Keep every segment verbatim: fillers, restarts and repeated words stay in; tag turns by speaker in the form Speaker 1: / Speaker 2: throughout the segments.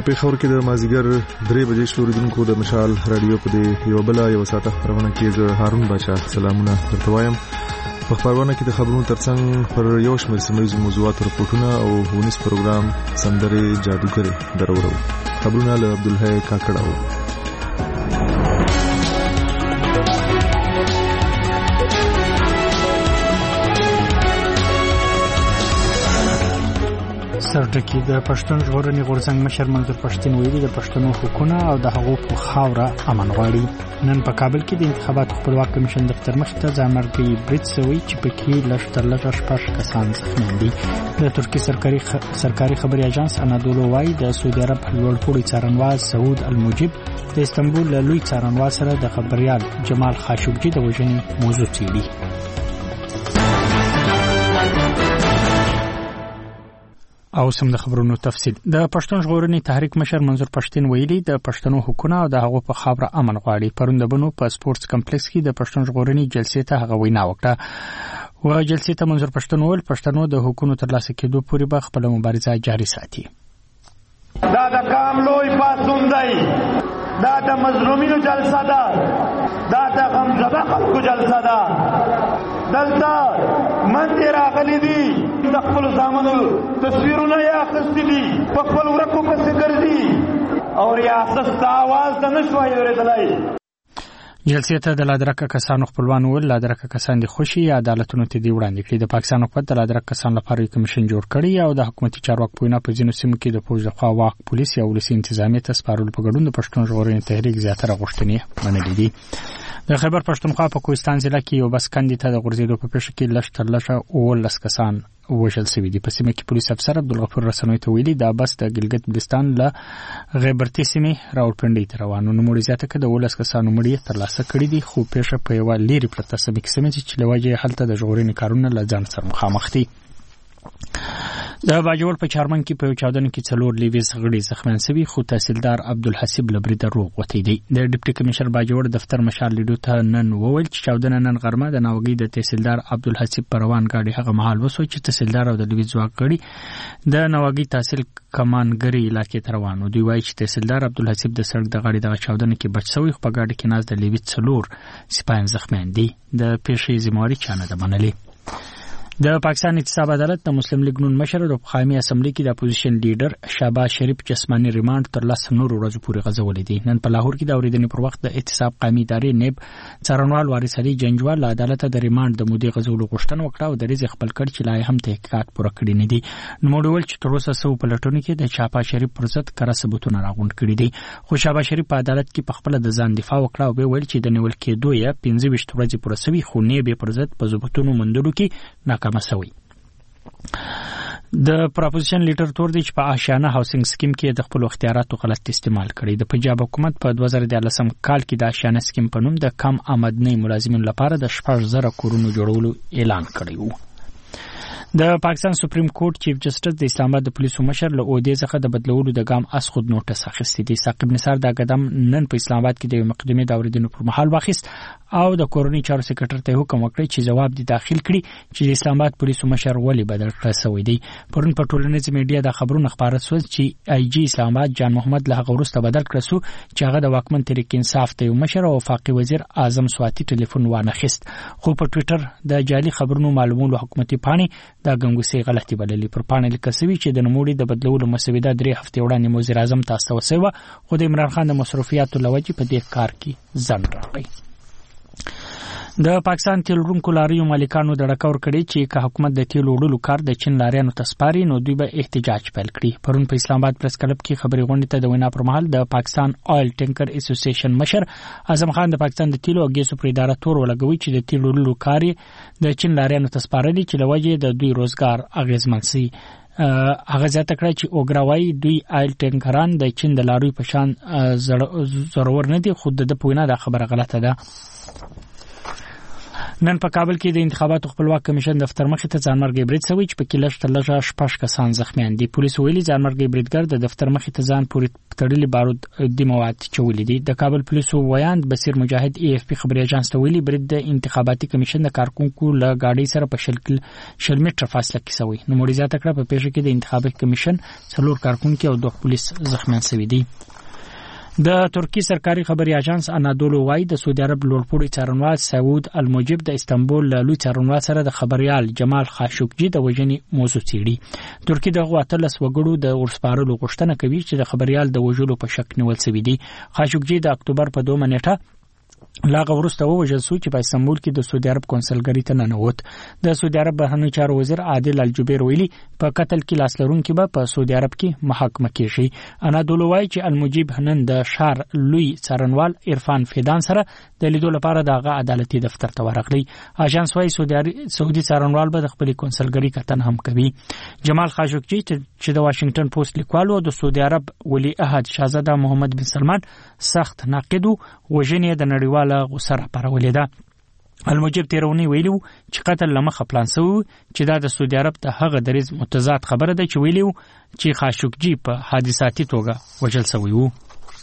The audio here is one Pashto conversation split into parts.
Speaker 1: پیښور کې د مازیګر درې بجې شوریدونکو د مشال رادیو په دې یو بل یو ساعته خبرونه کې زه هارون بچا سلامونه درته وایم. په خبرونه کې د خبرونو ترڅنګ پر یو شمېر سیمه موضوعات راپورټونه او ونیس پروګرام سندرې جادوګرې درورو. خبرونه له عبدالحی کاکړاو.
Speaker 2: سرټکی د پښتون ژغورنې غورځنګ مشر منظور پښتين ویلي د پښتنو حقوقونه او د هغو په خاوره امن غواړي. نن په کابل کې د انتخاباتو خپلواک کمیشن دفتر مخ ته ځانمرګي برید شوی چې پکې لږ تر لږه شپږ کسان زخمي دي. د ترکی سرکاري خ... سرکاري خبري اژانس انادولو وايي د سعودي عرب لوړپوړي څارنوال سعود المجيب د استنبول له لوی څارنوال سره د خبريال جمال خاشقجي د وژنې موضوع څېړي. او سم د خبرونو تفصیل. د پښتون ژغورنې تحریک مشر منظور پښتين ویلي د پښتنو حقوقونه او د هغو په خاوره امن غواړي. پرون د بنو په سپورتس کمپلیکس کې د پښتون ژغورنې جلسې ته هغه وینا وکړه. و جلسې ته منظور پښتين وویل پښتنو د حقوقونو ترلاسه کېدو پورې به خپل مبارزه جاري ساتي.
Speaker 3: دا د قام لوی پاسون دی، دا د مظلومینو جلسه ده، دا د غمزده خلکو جلسه ده. دلته منځ راغلي دي، د خپل زامنو تصویرونه یې اخیستي دي، په خپل ورکو پسې ګرځي او ریاست ته اواز ته نه شوای اورېدلی.
Speaker 2: جلسې ته د لادرکه کسانو خپلوان ول لادرکه کسان دي خوشي عدالتونو ته دی وړاندې کړي. د پاکستان حکومت د لادرکه کسان لپاره کمیشن جوړ کړی او د حکومتي چارواکو په وینا په ځینو سیمو کې د پولیس لخوا واک پولیس یا ولسي انتظامیه ته سپارل په ګډون د پښتون ژغورنې تحریک زیاتره غوښتنې منلې دي. د خیبر پښتونخوا په کوهستان ضلع کې یو بس کندې ته د غورځېدو په پیښه کې لږ تر لږه اوولس کسان وژل شوي دي. په سیمه کې پولیس افسر عبدالغفور رسنوي ته ویلي دا بس د ګلګت بلتستان له غیبرتي سیمې راولپنډۍ ته روان و. نوموړي زیاته کړه د اوولس کسانو مړي ترلاسه کړي دي، خو پیښه په یوه لیرې پرته سیمه کې سیمه چې له وجې هلته د ژغورنې کارونه له ځان سره مخامخ دي. د باجوړ په چارمن کې په یو چاودنه کې څلور لیویز غړي زخمیان شوي، خو تحصیلدار عبدالحسیب له بریده روغ وتی دی. د ډیپټي کمشنر باجوړ دفتر مشال لیدو ته نن وویل چې چاودنه نن غرمه د ناوګي د تحصیلدار عبدالحسیب په روان ګاډي هغه مهال وسو چې تحصیلدار او د لیویز ځواک غړي د ناوګي تحصیل کمانګری علاقې ته روان و. دوی وایي چې تحصیلدار عبدالحسیب د سړک د غاړې د چاودنه کې بچ شوی، خو په ګاډي کې ناز د لیویز څلور سپایان زخمیان دي. د پیښې ذمہواري چا نه ده منلې. د پاکستان اعتصاب عدالت د مسلم لیگ نون مشر د قومي اسمبلی کې د اپوزیشن لیډر شهباز شریف جسمانی ریماند تر لس نور ورځې پورې غځولې دي. نن په لاهور کې د اورېدنې پر وخت د اعتصاب قومي ادارې نیب څارنوال وارث علي جنجوال له عدالت د ریماند د مودې غځولو غوښتنه وکړه او د ریز خپل کړ چې لا هم تحقیقات پوره کړي نه دي. نو ول چې تر اوسه سو په لټونو کې د شهباز شریف پر ضد کره ثبوتونه راغونډ کړي دي، خو شهباز شریف په عدالت کې په خپل د ځان دفاع وکړه او ویل چې د نیول کېدو یې پنځه ویشت ورځې پوره شوي، خو نیب پر ضد په ثبوتونو موندلو کې ناکامه شوی. د پراپوزیشن لیډر تور دی چې په آشیانه هاوسنګ سکیم کې د خپل اختیاراتو غلط استعمال کړي. د پنجاب حکومت په دوه زره دیارلسم کال کې د آشیانه سکیم په نوم د کم آمدنۍ ملازمینو لپاره د شپږ زره کورونو جوړولو اعلان کړی و. د پاکستان سپریم کورټ چیف جسټس د اسلام آباد د پولیسو مشر له عہدې څخه د بدلولو د ګام اس خود نوټس اخیستی دی. ثاقب نثار دا قدم نن په اسلام آباد کې د مقدمې د اورېدنې پر مهال واخیست او د کورنۍ چارو سکرټر ته حکم وکړ چې جواب دي داخل کړي چې د اسلام آباد پولیسو مشر ولی بدل کړی شوی دی. پرون په ټولنیزه میډیا د خبرونو خبره شوه چې آی جی اسلام آباد جان محمد له هغه وروسته بدل کړی شو چې هغه د واکمن تحریک انصاف ته مشر او وفاقي وزیر اعظم سواتی ټلیفون وانخیست، خو په ټوئیټر د جعلي خبرونو معلومولو حکومتي پاڼې د ګنګوسې غلطي بللې. پر پاڼه لیکل شوی چې د نوموړي د بدلولو مسوده درې هفتې وړاندې وزیر اعظم ته استول شوی، خو د عمران خان د مصرفیاتو له وجې په دې کار کې ځنډ راغی. د پاکستان تیل وړونکو لاریو مالکانو د ډکور کړي چې که حکومت د تیل وړلو کار د چین لاریانو ته سپاري نو دوی به احتجاج پیل کړي. پرون په اسلام آباد پریس کلب کې خبري غونډې ته د وینا پر مهال د پاکستان آیل ټینکر اسوسییشن مشر اعظم خان د پاکستان د تیلو او ګیسو پر اداره تور ولګوي چې د تیل وړلو کار د چین لاریانو ته سپارلي چې لوجه د دوی روزګار اغیزمن سي. هغه ځکه کړی چې اوګراوي دوی آیل ټینکران د چین د لاروي په شان ضرور نه دي، خو د پوینا د خبره غلطه ده. نن په کابل کې د انتخاباتو خپلواک کمیشن دفتر مخې ته ځانمرګي برید شوی چې په کې لږ تر لږه شپږ کسان زخمیان دي. پولیس ویلي ځانمرګي بریدګر د دفتر مخې ته ځان پورې تړلي بارود د مواد چولې دي. د کابل پولیسو ویاند بصیر مجاهد ای اف پی خبري اژانس ته ویلي برید د انتخاباتي کمیشن د کارکونکو له گاډي سره په شل شل متره فاصله کې شوی. نو موري زیاته کړه په پیښه کې د انتخاباتي کمیشن څلور کارکونکو او دوه پولیس زخمیان شوي دي. د ترکی سرکاري خبري اژانس انادولو وايي د سعودي عرب لوړپوړي څارنوال سعود الموجب د استنبول له لوی څارنوال سره د خبريال جمال خاشقجي د وژنې موضوع څېړي. ترکی دغه اتلس وګړو د ورسپارلو غوښتنه کوي چې د خبريال د وژلو په شک نیول شوی دی. خاشقجي د اکتوبر په دوه نیټه لاغه ورسته وژل شو چې په استنبول کې د سعودي عرب کونسلګری ته ننوت. د سعودي عرب بهرنی چارو وزیر عادل الجبیر ویلي په قتل کې لاس لرونکي به په سعودي عرب کې محاکمه کیږي. انادولو وايي چې المجيب نن د شار لوی څارنوال عرفان فیدان سره د لیدو لپاره دغه عدالتي دفتر ته ورغلی. اژانس وايي سعودي څارنوال به د خپل کونسلګری کتن هم کوي. جمال خاشقجي چې د واشنگټن پوسټ لیکوال او د سعودي عرب ولی عهد شاهزاده محمد بن سلمان سخت ناقد وژنې د نړیوال غوسره پرولې ده. المجيب تیرونی ویلو چې قتل لمخه پلان سو چې دا د سعودي عرب ته هغه دریز متضاد خبره ده چې ویلو چې خاشقجي په حادثاتي توګه وژل شوی وو.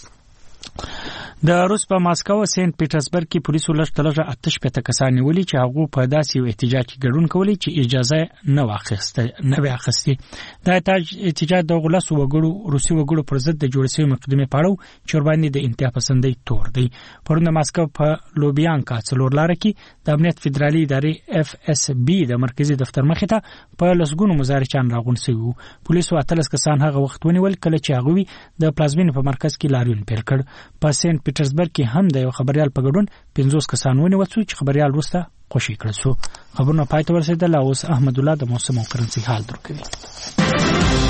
Speaker 2: د روس په ماسکو او سنت پیټرزبرګ کې پولیسو لږ تلغه آتش پته کسان نیولي چې هغه په داسې یو احتجاج کې ګډون کولی چې اجازه نه واخیسته نه واخیستي. دا احتجاج د غلس وګړو روسي وګړو پر ضد د جوړ شوی مقدمه پاړو چې ور باندې د انتها پسندۍ تور دی. پرون د ماسکو په لوبیانکا څلور لار کې د امنیت فدرالي ادارې اف اس بي د مرکزی دفتر مخې ته په لسګونو مظاهرچیان راغون شوي. پولیسو اتلس کسان هغه وخت ونیول کله چې هغه د پلازمینې په مرکز کې لاریون پیل کړ. په سنت پیټرزبرګ کې هم د یو خبريال په ګډون پنځوس کسان ونیول شو چې خبريال وروسته خوشي کړل شو. خبرونه پای ته ورسېدل. اوس احمد الله د موسم او کرنسي حال درکوي.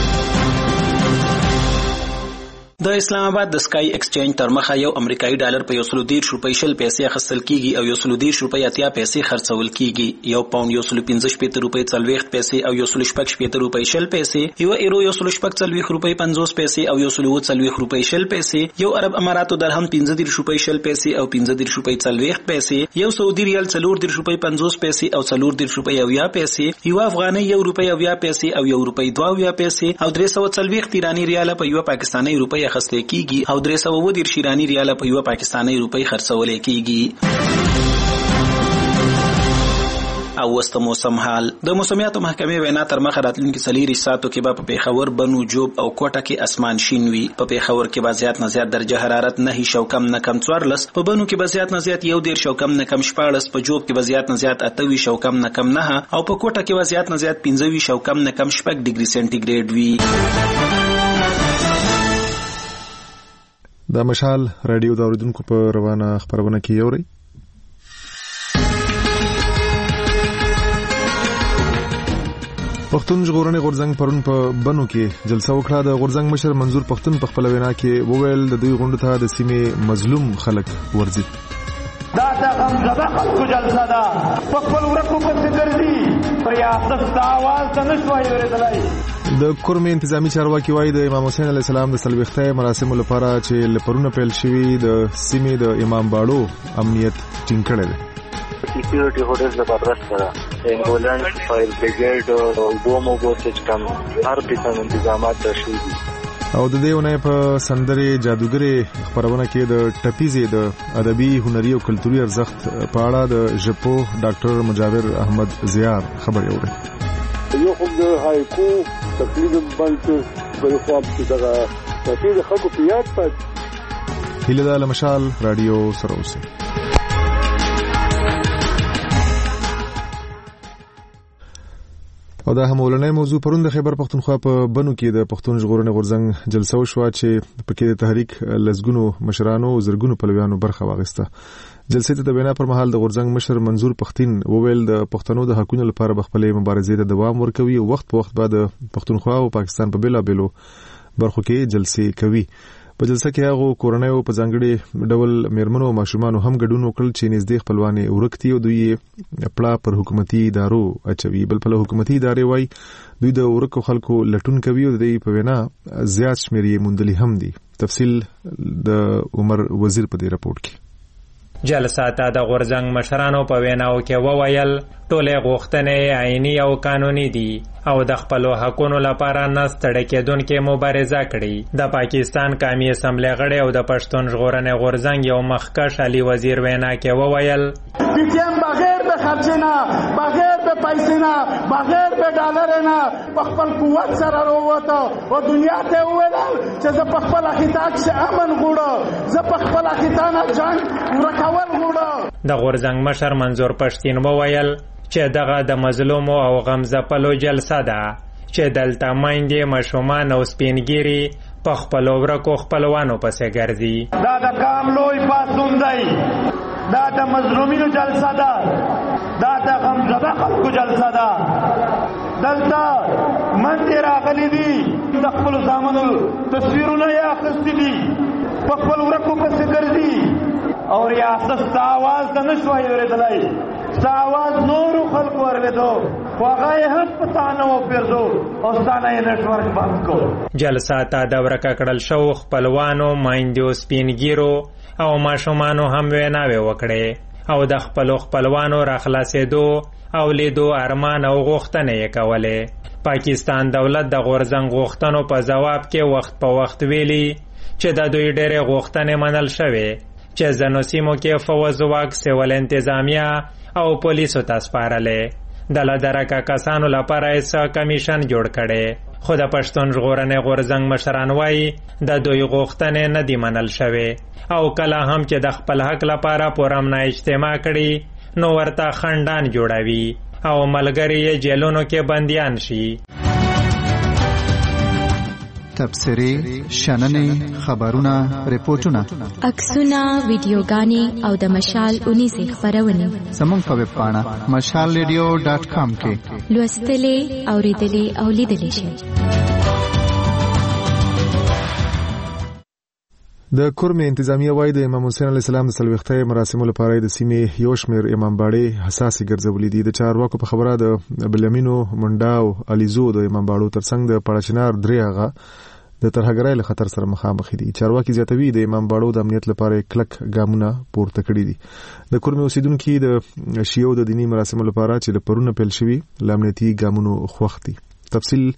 Speaker 4: د اسلام آباد د سکای ایکسچینج تر مخه یو امریکایي ډالر په یو سل دېرش روپۍ شل پیسې اخیستل کیږي او یو سل دېرش روپۍ اتیا پیسې خرڅول کیږي. یو پاوند یو سل پنځه شپېته روپۍ څلوېښت پیسې او یو سل شپږ شپېته روپۍ شل پیسې، یو ایرو یو سل شپږ څلوېښت روپۍ پنځوس پیسې او یو سل اووه څلوېښت روپۍ شل پیسې، یو عرب اماراتو درهم پنځه دېرش روپۍ شل پیسې او پنځه دېرش روپۍ څلوېښت پیسې، یو سعودي ریال څلور دېرش روپۍ پنځوس پیسې او څلور دېرش روپۍ اویا پیسې، یو افغانۍ یو روپۍ اویا پیسې او یو روپۍ دوه اویا پیسې او درې سوه څلوېښت ایراني ریاله په یو پاکستاني روپۍ اخیستل کیږي او درې سوه اووه دېرش ایراني ریاله په یو پاکستاني روپۍ خرڅول کیږي. او وسته موسم حال. د موسمیاتو محکمې وینا تر مخه راتلونکي څلېرویشت ساعتو کې به په پېښور، بنو، جوب او کوټه کې اسمان شین وي. په پېښور کې به زیات نه زیات درجه حرارت نهه شو کم نه کم څوارلس، په بنو کې به زیات نه زیات یو دېرش شو کم نه کم شپاړس، په جوب کې به زیات نه زیات اته ویشت شو کم نه کم نهه او په کوټه کې به زیات نه زیات پنځه ویشت شو کم نه کم شپږ ډیګري سنټیګریډ وي.
Speaker 1: دا مشال رادیو د اوریدونکو په روانه خبرونه کې یوري. پښتون ژغورنې غورځنګ پرون په بنو کې جلسه وکړه. د غورځنګ مشر منظور پښتون په خپل وینا کې وویل د دوی غونډه ته د سیمې مظلوم خلک ورځي.
Speaker 3: دا د غمزده خلکو جلسه ده، په خپل ورکو پسې ګرځي، ریاست د اواز ته نه شوای ورېدلی.
Speaker 1: د کورم انتظامی چارواکي وايي د امام حسین علیه السلام د څلوېښتۍ مراسمو لپاره چې لپرونه پیل شوي د سیمې د امام باړو امنیت ټینګ کړی دی.
Speaker 5: سیکیورټي هوډر زبردست ده، امبولانس، فایر بریګیډ او بوم او سیستم هر قسم انتظامات شوي دي.
Speaker 1: او د دې ونې په سندرې جادوګرې خبرونه کې د ټپیزې د ادبي، هنري او کلتوري ارزښت په اړه د ژبپو ډاکټر مجاور احمد زیار خبرې اوري.
Speaker 6: یو خو د هایکو تقلید باندې په خو په دغه تفصیل خلکو په یاد پات
Speaker 1: هیله ده لمشال رادیو سره اوسئ. او دا هم ولنې موضوع پرون د خیبر پختونخوا په بنو کې د پښتون ژغورنې غورځنګ جلسه وشوه چې پکې د تحریک لسګونو مشرانو او زرګونو پلویانو برخه واخیسته. جلسې ته د وینا پر مهال د غورځنګ مشر منظور پښتين وویل د پښتنو د حقوقو لپاره خپلې مبارزې ته دوام ورکوي او وخت په وخت بعد پښتونخوا او پاکستان په بیلا بیلو برخو کې جلسې کوي. په جلسه کې هغه کورنیو په ځانګړي ډول میرمنو او ماشومانو هم ګډون وکړل چې نږدې خپلوان ورکتي او دوی پړه پر حکومتي ادارو اچوي. بل په حکومتي ادارې وای دوی د ورکو خلکو لټون کوي او د په وینا زیات شمیر یې موندلي هم دي. تفصیل د عمر وزیر په دې راپورټ کې.
Speaker 7: جلسه ته د غورځنګ مشرانو په ویناو کې وویل ټولې غوښتنې عیني او قانوني دي او د خپلو حقونو لپاره نه ستړې کېدونکې مبارزه کړي. د پاکستان قومي اسمبلۍ غړی او د پښتون ژغورنې غورځنګ یو مخکښ علي وزیر وینا کې وویل
Speaker 8: بغیر د خرچې نه، بغیر د پیسې نه، بغیر د ډالر نه په خپل قوت سره راووته او دنیا ته وویل چې زه په خپله خطا کښې امن غواړم، زه په خپله خطا نه جنګ ورکول غواړم.
Speaker 7: د غورځنګ مشر منظور پښتین وویل چې دغه د مظلومو او غمځپلو جلسه ده چې دلته میندې، ماشومان او سپینګیري په خپلو ورکو خپلوانو پسې ګرځي.
Speaker 3: دا د قام لوی پاڅون دی، دا د مظلومینو جلسه ده، دا د غمزده خلکو جلسه ده. دلته منځې راغلي دي، د خپلو زامنو تصویرونه یې اخیستي دي، په خپل ورکو پسې ګرځي او ریاست ستا اواز ته نه شوی اورېدلی، ستا اواز نورو خلکو اورېدو خو هغه یې هم په تا نه وپېرزو او ستا نه یې نیټورک بند کړو.
Speaker 7: جلسه ته د ورکه کړل شوو خپلوانو، میندو، سپینګیرو او ماشومانو هم ویناوې وکړې او د خپلو خپلوانو راخلاصېدو او لیدو ارمان او غوښتنې یې کولې. پاکستان دولت د غورځنګ غوښتنو په ځواب کې وخت په وخت ویلي چې د دوی ډېرې غوښتنې منل شوې چې ځینو سیمو کې فوز واک سیول انتظامیه او پولیسو ته سپارلې. د له درکه کسانو لپاره یې څه کمیشن جوړ کړی، خو د پښتون ژغورنې غورځنګ مشران وایي د دوی غوښتنې نه دي منل شوې او کله هم چې د خپل حق لپاره پرامنه اجتماع کړي نو ورته خنډان جوړوي او ملګري یې جیلونو کې بندیان شي.
Speaker 9: تبصرې، شننې، خبرونه، ریپورتونه،
Speaker 10: عکسونه، ویډیوګانې او د مشال اونیزې خپرونې
Speaker 9: زموږ په ویب پاڼه مشال ریډیو ډاټ کام کې
Speaker 10: لوستلې، اورېدلې او لیدلې شئ.
Speaker 1: د کورمې انتظامیه وایي د امام حسین علیه السلام د څلوېښتۍ مراسمو لپاره د سیمې یو شمېر امامباړې حساسې ګرځولې دي. د چارواکو په خبره د بلیامینو منډا او الیزو د امامباړو ترڅنګ د پړاچنار درې هغه د ترهګرۍ له خطر سره مخامخ دي. چارواکي زیاتوي د امامباړو د امنیت لپاره کلک ګامونه پورته کړي دي. د کورمې اوسیدونکي د شیعو د دیني مراسمو لپاره چې له پرونه پیل شوي له امنیتي ګامونو خوښ دي. تفصیل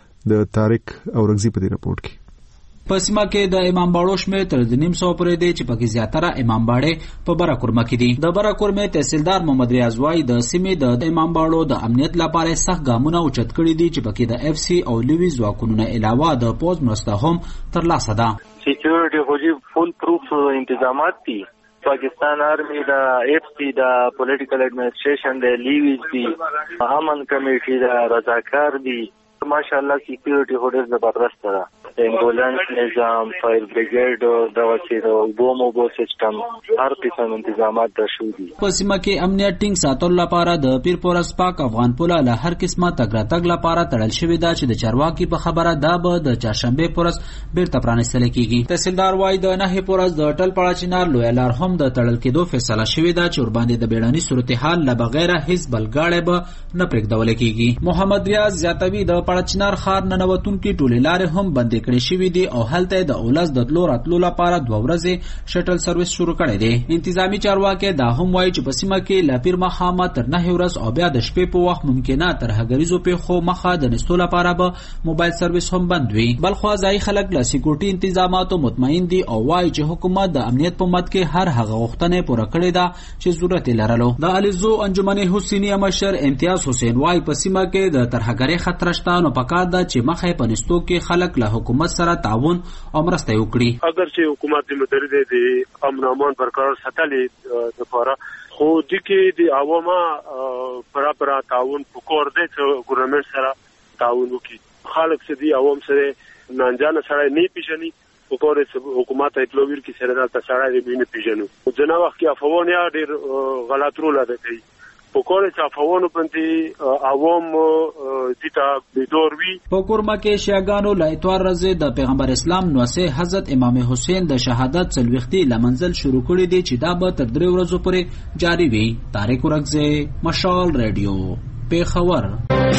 Speaker 1: د طارق اورغزي په دې رپورټ کې.
Speaker 11: په سیمه کې د امامباړو شمېر تر د نیم سوه پورې دی چې پکې زیاتره امامباړې په بره کورمه کې دي. د بره کورمې تحصیلدار محمد ریاض وایي د سیمې د امامباړو د امنیت لپاره سخت ګامونه اوچت کړي دي چې پکې د اف سی او لوي ځواکونو نه علاوه د پوز مرسته هم ترلاسه ده.
Speaker 5: سکیورټي خو جی فول پروف انتظامات دي. پاکستان آرمی دا اف سی دا پولیټیکل ایڈمنسټریشن دا لیویز دي، امن کمیټي دا رضاکار دي. ماشاءالله سکیورټي خو ډېر زبردست ده. ایمبولانس نظام، فایر بریګیډ او دغه چې د بوم او بو سیستم هر قسم انتظامات در شوي دي.
Speaker 11: په سیمه کې امنیت ټینګ ساتلو لپاره د پیر پورس پاک افغان پوله له هر قسمه تګ راتګ لپاره تړل شوې ده چې د چارواکي په خبره دا به د چهارشنبې پورس بیرته پرانیستل کېږي. تحصیلدار وایي د نهې پورس د ټل پړاچنار لویه لار هم د تړل کېدو فیصله شوې ده چې ورباندې د بیړني صورتحال له بغیره هیڅ بل ګاړی به نه پرېږدول کېږي. محمد ریاض زیاتوي د پړاچنار ښار ننوتونکي ټولې لارې هم بندې کړې شوې دي او هلته د اولس د تلو راتلو لپاره دوه ورځې شټل سرویس شروع کړی دی. انتظامی چارواکي دا هم وایي چې په سیمه کې له پیر ماښامه تر نهې ورځ او بیا د شپې په وخت ممکنه ترهګریزو پیښو مخه د نیستو لپاره به موبایل سرویس هم بند وي. بلخوا ځایي خلک له سکیورټي انتظاماتو مطمئن دي او وایي چې حکومت د امنیت په مد کې هر هغه غوښتنې پوره کړې ده چې ضرورت یې لرلو. د الیزو انجمن حسینیه مشر امتیاز حسین وایي په سیمه کې د ترهګرۍ خطر شته نو پکار ده چې مخه په نیستو کې خلک له حکومت سره تعاون او مرسته وکړي.
Speaker 6: اگر چې حکومت متحده د امن امان برقرار ساتلې د لپاره خو د کې د عوامه برابر تعاون وکړ دي چې ګورنمنت سره تعاون وکړي. خلک چې دی عوام سره نانجانه سره نه پیژني وکړي حکومت ایتلویر کې سره د سره دی نه پیژنو. ځنه وخت کې افوانیا ډېر غلط رول ادا کوي. پکوړه چې افوانو باندې عوام دیتا بدور وی.
Speaker 11: په کورما کې شیعاګانو له اتوار ورځې د پیغمبر اسلام نوسه حضرت امام حسین د شهادت څلوېښتي لمنزل شروع کړی دی چې دا به تر درې ورځو پورې جاری وي. طارق اورغزی، مشال رادیو، پیښور.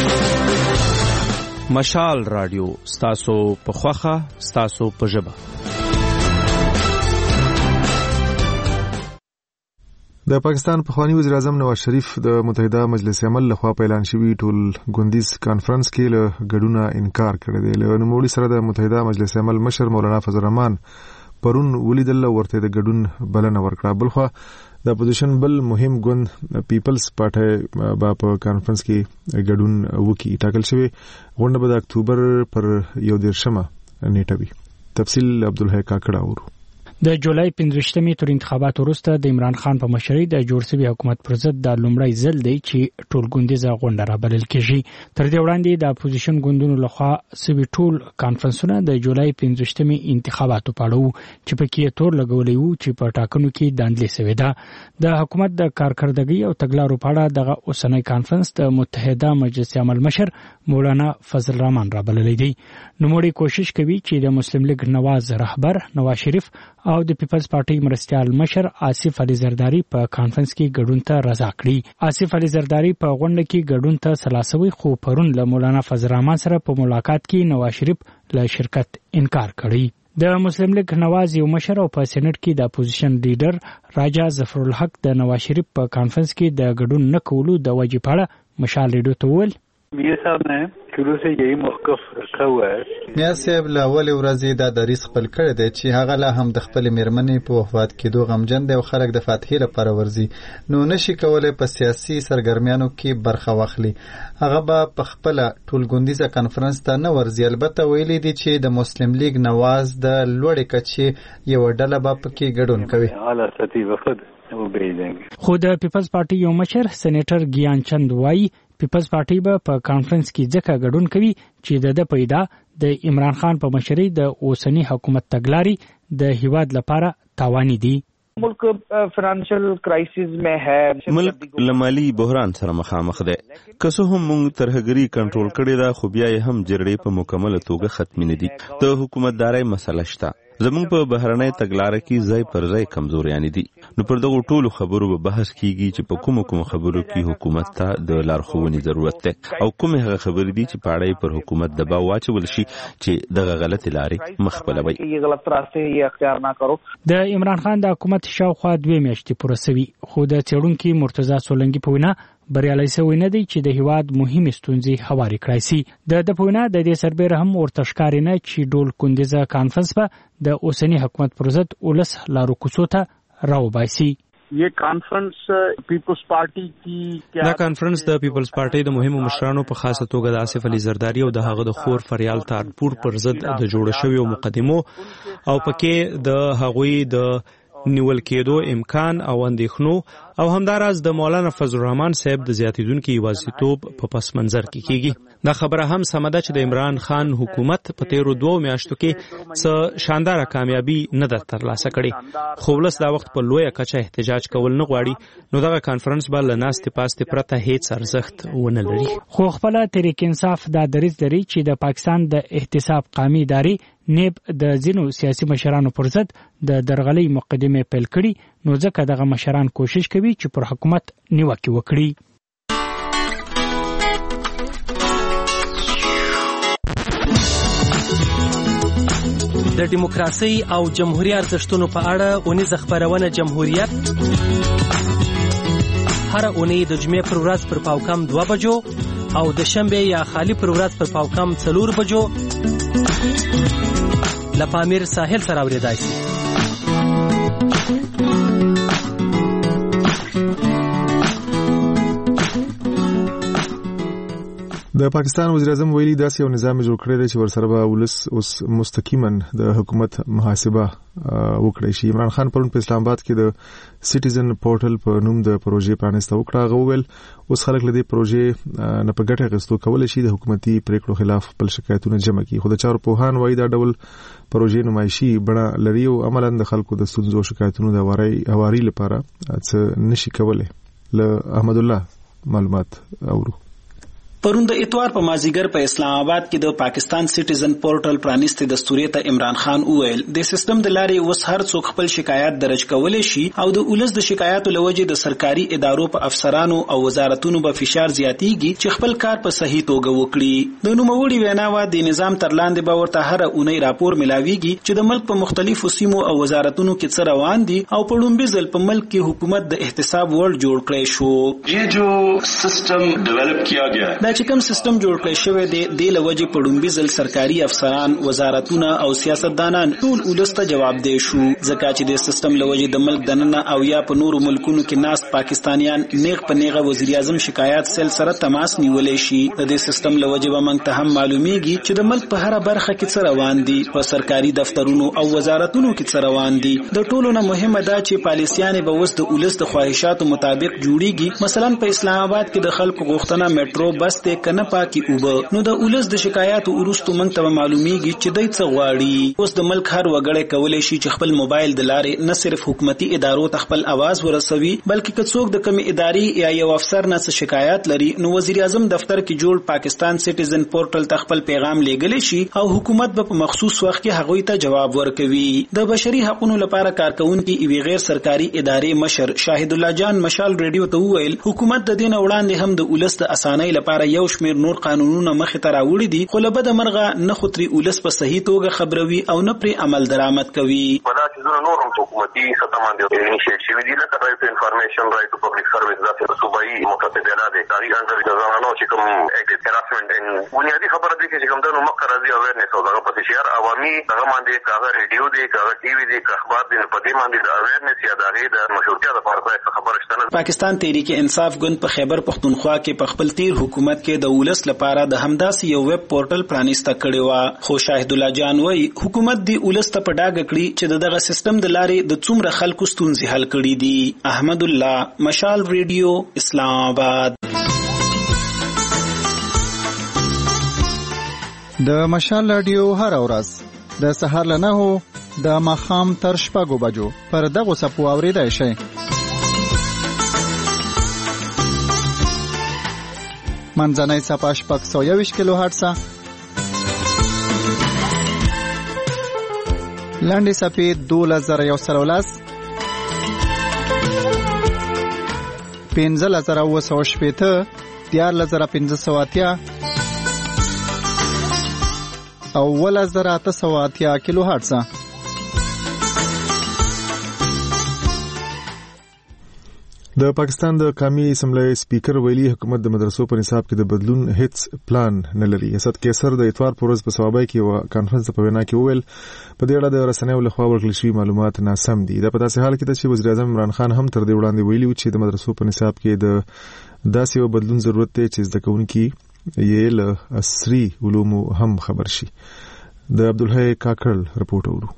Speaker 12: مشال رادیو ستاسو په خوخه، ستاسو په ژبه.
Speaker 1: د پاکستان پخوانی وزیر اعظم نواز شریف د متحده مجلس عمل لخوا اعلان شوی ټول غونډیز کانفرنس کې له ګډون انکار کړی دی. له نوموړي سره د متحده مجلس عمل مشر مولانا فضل الرحمن پرون ولیدل ورته د ګډون بلنه ورکړه. بلخوا د اپوزیشن بل مهم ګوند پیپلز پارټي با په کانفرنس کې ګډون وکړي. ټاکل شوی غونډه به د اکتوبر پر یو دیرشمه نیټه وي. تفصیل عبدالحی کاکړه اورو.
Speaker 2: د جولای پنځویشتمې تر انتخاباتو وروسته د عمران خان په مشرۍ د جوړ شوي حکومت پر ضد د لومړی ځل دی چې ټولګوندیزه غونډه رابلل کېږي. تر دې وړاندې د اپوزیشن ګوندونو لخوا سوي ټول کانفرنسونه د جولای پنځویشتمې انتخاباتو په اړه وو چې پکې تور لګولی وو چې په ټاکنو کې داندلې سوې ده. د حکومت د کارکردګۍ او تګلارو په اړه دغه اوسنی کانفرنس د متحده مجلس عمل مشر مولانا فضل الرحمن رابللی دی. نوموړي کوشش کوي چې د مسلم لیگ نواز رهبر نواز شریف او د پیپلز پارټي مرستیال مشر آصف علي زرداری په کانفرنس کې ګډون ته رضا کړي. آصف علي زرداری په غونډه کې ګډون ته سلاسوي خو پرون له مولانا فضل الرحمن سره په ملاقات کې نواز شریف له شرکت انکار کړی. د مسلم لیگ نواز یو مشر او په سېنات کې د اپوزیشن لیډر راجا ظفر الحق د نواز شریف په کانفرنس کې د ګډون نه کولو د وجې په اړه مشال ریډیو ته وویل
Speaker 13: میاں صاحب نے شروع سے یہی موقف رکھا ہوا ہے.
Speaker 9: میاں صاحب له اول ورځې دا دریځ خپل کړی دی چې هغه لا هم د خپل میرمنې په وفات کېدو غمجن دی او خلک د فاتحې لپاره ورځي نو نشي کولی په سیاسي سرګرمیانو کې برخه واخلي. هغه به په خپله ټولګوندیزه کنفرنس ته نه ورځي. البته ویلي دي چې د مسلم لیگ نواز د لوړې کچې یوه ډله به پکې ګډون کوي.
Speaker 13: اعلی سطحي وفد
Speaker 2: خو د پیپلز پارټي یو مشر سېنیټر ګیان چند وایي پیپلز پارټي به په کانفرنس کې ځکه ګډون کوي چې د د پیدا د عمران خان په مشرۍ د اوسنی حکومت تګلارې د هیواد لپاره تاواني دي.
Speaker 14: ملک فینانشل کرایسس میں ہے.
Speaker 12: ملک لمالی بحران سره مخامخ دی. که څه هم موږ ترهګري کنټرول کړې ده خو بیا یې هم جرړې په مکمله توګه ختمې نه دي. د حکومتدارۍ مسله شته. زموږ په بهرنۍ تګلارې کې ځای پر ځای کمزوریانې دي. نو پر دغو ټولو خبرو به بحث کیږي چې په کومو کومو خبرو کې حکومت ته د لارښوونې ضرورت دی او کومې هغه خبرې دي چې په اړه پر حکومت دباو واچول شي چې دغه غلطې لارې مخ خپلوي.
Speaker 2: د عمران خان د حکومت شاوخوا دوه میاشتې پوره شوي خو د څېړونکي مرتضی سولنګي په وینا بریالي شوی نه دی چې د هیواد مهمې ستونزې هوارې کړای شي. د د په وینا د دې سربېره هم ورته ښکاري نه چې ډول کندیزه کانفرنس به د اوسنی حکومت پر ضد ولس لارو کوڅو ته راوباسي.
Speaker 15: یہ کانفرنس پیپلز پارٹی کی
Speaker 16: دا کانفرنس د پیپلز پارټي د مهمو مشرانو په خاصه توګه د آصف علي زرداری او د هغه د خور فریال تارپور پر ضد د جوړ شویو مقدمو او پکې د هغوی د نیول کېدو امکان او اندېښنو او همداراز د مولانا فضل الرحمن صاحب د زیاتیدونکو یوازیتوب په پس منظر کې کیږي. دا خبره هم سمه ده چې د عمران خان حکومت په تیرو دوو میاشتو کې څه شانداره کامیابي نه ده ترلاسه کړې خو ولس دا وخت په لویه کچه احتجاج کول نه غواړي نو دغه کانفرنس به له ناستې پاستې پرته هیڅ ارزښت ونه لري.
Speaker 2: خو خپله تحریک انصاف دا دریځ لري چې د پاکستان د احتساب قومي ادارې نیب د ځینو سیاسي مشرانو پر ضد د درغلۍ مقدمې پیل کړي نو ځکه دغه مشران کوشش کوي چې پر حکومت نیوکې وکړي.
Speaker 17: د دیموکراسي او جمهوریت ارزښتونو په اړه اونیزه خبرونه جمهوریت هر اونۍ د جمعې پر ورځ پر پاوکم دوه بجو او د شنبې یا خالی پر ورځ پر پاوکم څلور بجو لپامیر ساحل سره اوریدای شي.
Speaker 1: د پاکستان وزیر اعظم ویلي داسې یو نظام جوړ کړی دی چې ورسره به ولس اوس مستقیما د حکومت محاسبه وکړي شي. عمران خان پرون په اسلام آباد کې د سټیزن پورټل په نوم د پروژې پرانیسته وکړه. هغه وویل اوس خلک له دې پروژې نه په ګټه اخیستو کولی شي د حکومتي پریکړو خلاف خپل شکایتونه جمع کړي. خو د چارو پوهان وایي دا ډول پروژې نمایشي بڼه لري او عملاً د خلکو د ستونزو او شکایتونو د هواري لپاره څه نشي کولی. له احمد الله معلومات اورو.
Speaker 4: پرون د اتوار په مازیګر په اسلام آباد کې د پاکستان سټیزن پورټل پرانیستي دستوري ته عمران خان وویل د سیستم د لارې اوس هر څوک خپل شکایت درج کولی شي او د ولس د شکایاتو لوجې د سرکاري ادارو په افسرانو او وزارتونو به فشار زیاتیږي چې خپل کار په صحیح توګه وکړي. د نوموړي ویناوه د نظام تر لاندې به ورته هر اونۍ راپور ملاویږي چې د ملک په مختلفو سیمو او وزارتونو کې څه روان دي او په لومبي ځل په ملک کې حکومت د احتساب وړ جوړ کړی شو.
Speaker 18: یہ جو سسٹم ڈیولپ کیا گیا ہے
Speaker 4: دا چې کوم سیستم جوړ کړی شوی دی د لوجې په لومبي ځل سرکاري افسران وزارتونه او سیاستدانان ټول ولس ته جواب دی شو ځکه چې د سیستم لوجې د ملک دننه او یا په نورو ملکونو کې ناس پاکستانیان نیغ په نیغه وزیر اعظم شکایت سل سره تماس نیولې شي. د دې سیستم لوجې به موږ ته هم معلومیږي چې د ملک په هر برخه کې څه روان دي، په سرکاري دفترونو او وزارتونو کې څه روان دي. د ټولو نه مهمه دا چې پالیسیانې به اوس د ولس د خواهشاتو مطابق جوړیږي. مثلا په اسلام آباد کې د خلکو غوښتنه میټرو بس ته کنه پاکي اوبه، نو د ولس د شکایاتو وروسته موږ ته معلومیږي چې دوی څه غواړي. اوس د ملک هر وګړی کولی شي چې خپل موبایل د لارې نه صرف حکومتي ادارو ته خپل आवाज ورسوي بلکې که څوک د کومې ادارې یا یو افسر نه څه شکایت لري نو وزیر اعظم دفتر کې جوړ پاکستان سټیزن پورټل ته خپل پیغام لیږلی شي او حکومت به په مخصوص وخت کې هغوی ته جواب ورکوي. د بشري حقوقو لپاره کارکونکي یوې غیر سرکاري ادارې مشر شاهد الله جان مشال ریډیو ته وویل حکومت د دین وړاندې هم د ولس د اسانۍ لپاره یو شمیر نور قانونونه مخې ته راوړي دي خو له بده مرغه نه خطري ولس په صحیح توګه خبروي او نه پرې عمل درآمد کوي.
Speaker 19: ولا چې نور هم حکومتي سطح باندې انیشیټ شوي دي لکه رایټ ټو انفارمیشن، رایټ ټو پبلک سرویس، داسې صوبایي متفقینه دي تاریخ انډر د زمانو چې کوم اکټ هراسمنټ ان بنیادي خبره دي چې کوم د مخ راځي اویرنس او دغه په شهر عوامي دغه باندې کاغه ریډیو دي کاغه ټي وي دي اخبار دي په دې باندې د اویرنس یا دغه د مشورتیا لپاره خبره شته.
Speaker 4: پاکستان تحریک انصاف ګوند په خیبر پختونخوا کې په خپل تیر حکومت کې د ولس لپاره د همداسې یو ویب پورټل پرانیسته کړی و خو شاهد الله جان وایي حکومت دی ولس ته په ډاګه کړي چې دغه سیستم د لارې د څومره خلکو ستونزې حل کړي دي. احمد الله مشال ریډیو اسلام آباد.
Speaker 9: د مشال رادیو هر ورځ د سهار له نهو د ماښام تر شپږو بجو پر دغو څپو اورېدای شئ. منځنۍ څپه شپږ سوه یوویشت کیلو هرټزه، لنډې څپې دولس زره یو سل او لس، پنځلس زره اووه سوه شپېته، دیارلس زره پنځه سوه اتیا او اوولس زره اته سوه اتیا کیلو هرټزه.
Speaker 1: د پاکستان د قومي اسمبلی سپیکر ویلي حکومت د مدرسو په نصاب کې د بدلون هیڅ پلان نه لري. اسد کیسر د اتوار پر ورځ په صوابای کې یو کانفرنس په وینا کې وویل په دې اړه د رسنیو لخوا ورکړل شوي معلومات ناسم دي. دا په داسې حال کې چې وزیر اعظم عمران خان هم تر دې وړاندې ویلي و چې د مدرسو په نصاب کې د داسې یو بدلون ضرورت دی چې زده کوونکي یې له عصري علومو هم خبر شي. د عبدالحی کاکړ رپورټ اورو.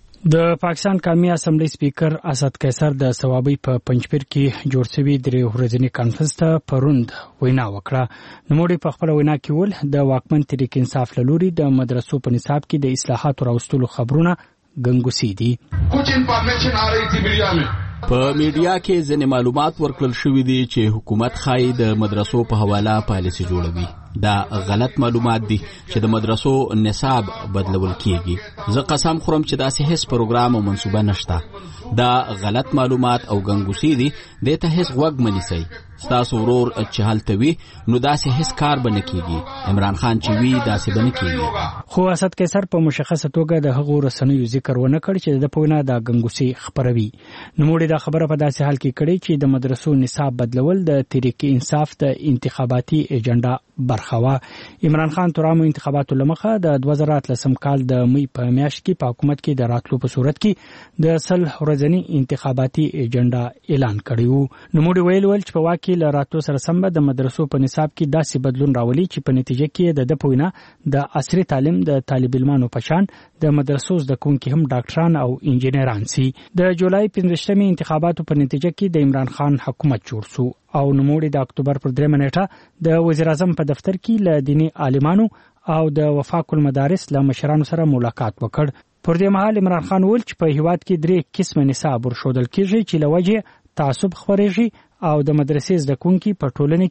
Speaker 2: د پاکستان قومي اسمبلی سپیکر اسد کیسر د ثوابي په پنځپیر کې جوړ شوی درې ورځنی کانفرنس ته پروند وینا وکړه. نوموړي په خپل وینا کې ول د واکمن تحریک انصاف لوري د مدرسو په نصاب کې د اصلاحات راوستلو خبرونه ګنګوسي دي.
Speaker 20: کچھ انفارمیشن آ رہی تھی میډیا میں
Speaker 21: په میډیا کې ځینې معلومات ورکړل شوي دي چې حکومت ښایي د مدرسو په حواله پالیسي جوړوي. دا غلط معلومات دي چې د مدرسو نصاب بدلول کیږي. زه قسم خورم چې داسې هیڅ پروګرام او منصوبه نشته. دا غلط معلومات او ګنګوسي دي. دې ته هیڅ غوږ مه نیسئ. ستاسو ورور چې هلته وي نو داسې هیڅ کار به نه کیږي. عمران خان چې وي داسې به نه کیږي.
Speaker 2: خو اسد کیسر په مشخصه توګه د هغو رسنیو ذکر ونه کړ چې د په وینا د ګنګوسي خبروي. نوموړي دا خبره په داسې حال کې کړې چې د مدرسو نصاب بدلول د تحریک انصاف د انتخاباتي ایجنډا برخه وه. عمران خان ترامو انتخاباتو لمخه د دوه زره اتلسم کال د مې په میاشت کې په حکومت کې د راتلو په صورت کې د سل ورځنی انتخاباتي ایجنډا اعلان کړی و. نوموړي ویل ول چې په واقع له راتلو سره سم د مدرسو په نصاب کې داسې بدلون راولي چې په نتیجه کې د د په وینا د عصري تعلیم د طالب علمانو په شان د مدرسو زده کوونکي هم ډاکټران او انجینران سي. د جولای پنځویشتمې انتخاباتو په نتیجه کې د عمران خان حکومت جوړ شو او نوموړي د اکتوبر پر درېمه نیټه د وزیر اعظم په دفتر کې له دیني عالمانو او د وفاق المدارس له مشرانو سره ملاقات وکړ. پر دې مهال عمران خان ویل چې په هیواد کې درې قسمه نصاب ورښودل کېږي چې له وجې تعصب خپرېږي او د مدرسې زده کوونکي په ټولنه کې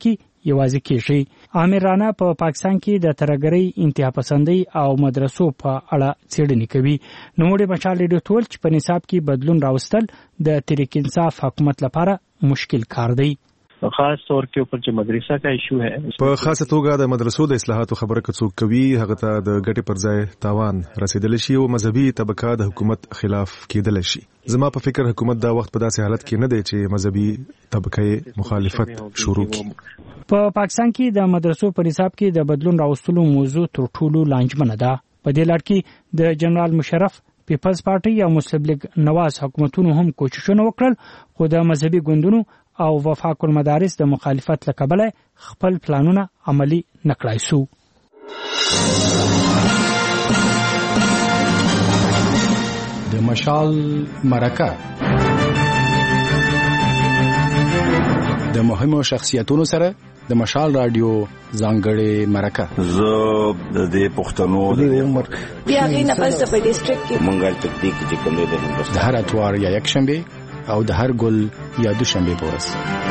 Speaker 2: یوازې کیږي. عامر رانا په پا پاکستان کې د ترهګرۍ، انتها پسندۍ او مدرسو په اړه څېړنې کوي. نوموړي مشال ریډیو ټول چې په نصاب کې بدلون راوستل د تحریک انصاف حکومت لپاره مشکل کار دی.
Speaker 8: خاص طور کې اوپر چې مدرسه کا ایشو ہے،
Speaker 1: په خاصه توګه د مدرسو د اصلاحاتو خبره کڅوک کوي هغه ته د ګټې پر ځای تاوان رسیدل شي او مذهبي طبقه د حکومت خلاف کېدل شي. زما په فکر حکومت دا وخت په داسې حالت کې نه دی چې مذهبي طبقه مخالفت شروع کړي.
Speaker 2: په پاکستان کې د مدرسو په نصاب کې د بدلون راوستلو موضوع تر ټولو لانجمنه ده. په دې لړ کې د جنرال مشرف، پیپلز پارټي او مسلم لیگ نواز حکومتونو هم کوششونه وکړل، خو د مذهبي ګوندونو او وفاق المدارس د مخالفت له کبله خپل پلانونه عملی نکړای سو.
Speaker 22: د مشال مرکه د مهمو شخصیتونو سره د مشال رادیو ځانګړې مرکه.
Speaker 23: زه د دې پښتنو د عمر
Speaker 24: بیا غي نه پس په ډیسټریکټ کې
Speaker 23: منګل تکتیک چې کوم دی
Speaker 22: د هر اتوار یا یک شنبه او د هر ګل یا دوشنبه پورس.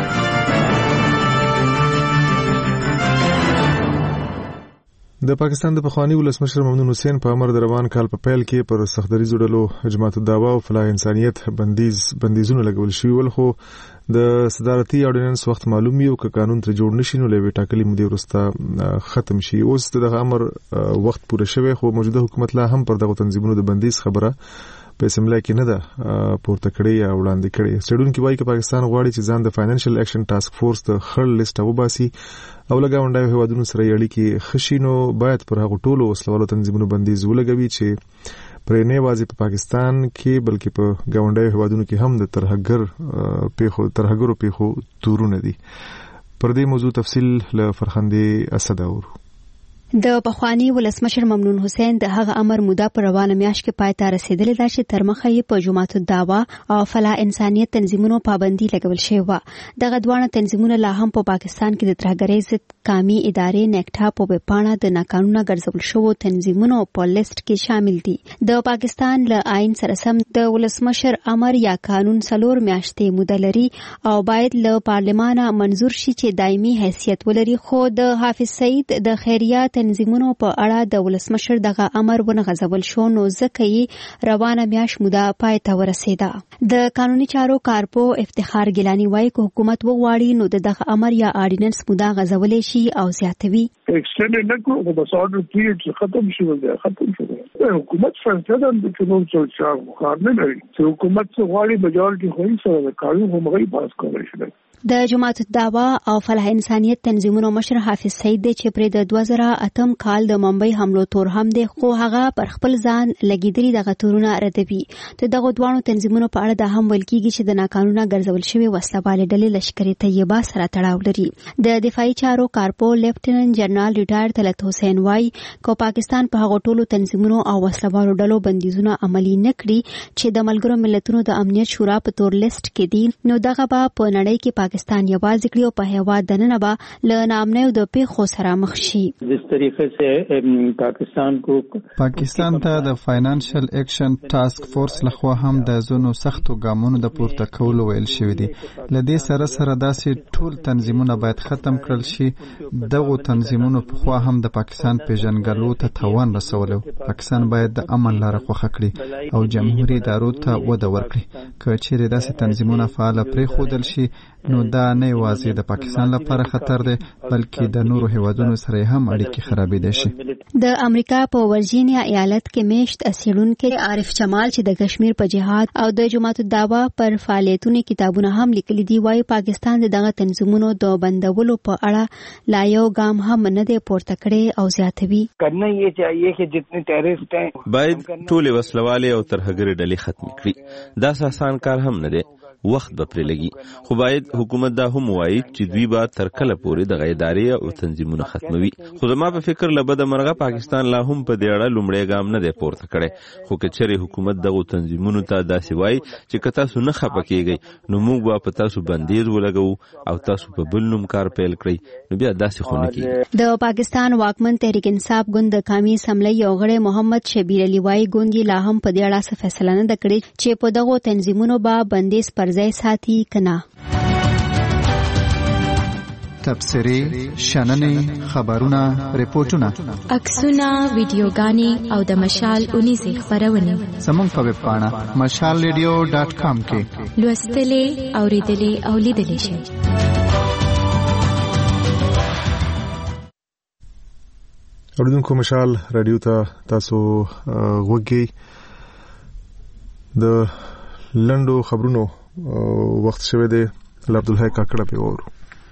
Speaker 1: د پاکستان د پخوانی ولسمشر ممنون حسین په امر د روان کال په پیل کې پر سختدریزو ډلو جماعت الدعوا او فلاح انسانیت بندیز بندیزونه لګول شوي ول، خو د صدارتي اورډیننس وخت معلوم یو ک قانون تر جوړ نشي نو لوي ټاکلي مودې ورسته ختم شي. اوس دغه امر وخت پوره شوی خو موجوده حکومت لا هم پر دغه تنظیمونو د بندیز خبره په اسمبلی کې نه ده پورته کړې یا وړاندې کړې. څېړونکي وایي چې پاکستان غواړي چې ځان د فاینانشل اکشن ټاسک فورس د خړ لیست وباسي او له ګاونډیو هیوادونو سره یې اړیکې ښه شي، نو باید پر هغو ټولو وسلوالو تنظیمونو بندیز ولګوي چې پرې نه یوازې په پاکستان کې بلکې په ګاونډیو هیوادونو کې هم د ترهګر پیښو ترهګرو پیښو تورونه دي. پر دې موضوع تفصیل له فرخندې اسد اورو.
Speaker 25: د پخوانی ولسمشر ممنون حسین د هغه امر موده پر روانه میاشت کې پای ته رسیدلې ده چې تر مخه یې په جماعت الدعوا او فلاح انسانیت تنظیمونو پابندي لګول شوې وه. دغه دواړه تنظیمونه لا هم په پاکستان کې د ترهګرۍ ضد قامي ادارې نیکټا په وپاڼه د ناقانونه ګرځول شوو تنظیمونو په لیست کې شامل دي. د پاکستان له آئین سره سم د ولسمشر امر یا قانون څلور میاشتې موده لري او باید له پارلمانه منظور شي چې دایمي حیثیت ولري، خو د حافظ سعید د خیریه تنظیمونو په اړه د ولسمشر دغه امر ونغځول شو، نو ځکه یې روانه میاشت موده پای ته ورسېده. د قانوني چارو کارپو افتخار ګیلانی وایي که حکومت وغواړي نو د دغه امر یا آرډیننس موده غځولی شي او زیاتوي.
Speaker 15: ایکسټینډ نه کړو خو بس آرډر پیریډ ختم شو دی ختم شو دی. حکومت فیصله د قانون څخه کار نه لري چې حکومت غواړي مجارټي خو یې سره د قانون هم غي پاس کولای شي.
Speaker 25: د جماعت الدعوا او فلاح انسانیت تنظیمونو مشر حافظ سعید دی چې پر د دوه زره اتم کال د ممبئی حملو تور هم دی، خو هغه پر خپل ځان لګیدلي دغه تورونه ردوي. د دغه دوه تنظیمونو په اړه د هم ویل کیږي چې د ناقانونه ګرځول شوی وسلهوالې ډلې لشکر طیبه سره تړاو لري. د دفاعي چارو کارپو لیفټیننټ جنرال ریټایر طلعت حسین وایي که پاکستان په هغو ټولو تنظیمونو او وسلهوالو ډلو بندیزونه عملي نه کړي چې د ملګرو ملتونو د امنیت شورا په تور لیست کې دي، نو دغه به په نړۍ کې پاکستان یوازې کړي او په هیواد دننه به له ناامنیو د پیښو سره مخ شي.
Speaker 13: جس طریقے سے پاکستان کو
Speaker 9: پاکستان ته د فاینانشل اکشن ټاسک فورس لخوا هم د زونو سختو ګامونو د پورته کولو ویل شوی دی. لدې سره سره داسې ټول تنظیمونه باید ختم کړل شي. دغه تنظیمونو په خوا هم د پاکستان پیژنګلو ته توان رسولو. پاکستان باید د امن لاره خوښه کړي او جمهوریت ادارو ته وده ورکړي. که چیرې داسې تنظیمونه فعال پرې خودل شي نو دا نه یوازې د پاکستان لپاره خطر دی بلکې د نورو هیوادونو سره هم اړیکې خرابېدای شي.
Speaker 25: د امریکا په ورجینیا ایالت کې میشت اسیرونکو عارف جمال چې د کشمیر په جهاد او د جماعت الدعوا پر فعالیتونو کتابونه هم لیکلي دي وایي پاکستان دغه تنظیمونو د بندولو په اړه لا یو ګام هم نه دی پورته کړی او زیاتوي.
Speaker 14: کرنا یې چاهیے چې جتنے ټیرریسټ ہیں
Speaker 12: باید ټول وسلوالې او ترهګري ډلې ختم کړي. دا آسان کار هم نه دی، وخت به پرې لګي، خو باید حکومت دا هم وایي چې دوی به تر کله پورې د ادارې او تنظیمونو ختموي. خو زما په فکر له بده مرغه پاکستان لا هم په دې اړه لومړی ګام نه دی پورته کړی. خو که چېرې حکومت دغو تنظیمونو ته داسې وایي چې که تاسو نه خفه کېږئ نو موږ به په تاسو بندیز ولګوو او تاسو په بل نوم کار پیل کړئ، نو بیا داسې خو نه کېږي.
Speaker 25: د پاکستان واکمن تحریک انصاف ګوند د قومي اسمبلی یو غړی محمد شبیر علي وایي ګوند یې لا هم په دې اړه څه فیصله نه ده کړې چې په دغو تنظیمونو به بندیز پر ځای ساتي کنه.
Speaker 9: تبصرې شننې خبرونه ریپورتونه
Speaker 3: عکسونه ویډیوګانې او د مشال اونیزې خبرونه
Speaker 9: زموږ په ویب پاڼه مشال ریډیو ډاټ کام کې
Speaker 3: لوستلې اوریدلې او لیدلې شئ.
Speaker 1: اوریدونکو مشال رادیو ته تاسو غوږی د لندو خبرونو وخت شوه دی عبدالحی کاکړه په ورو.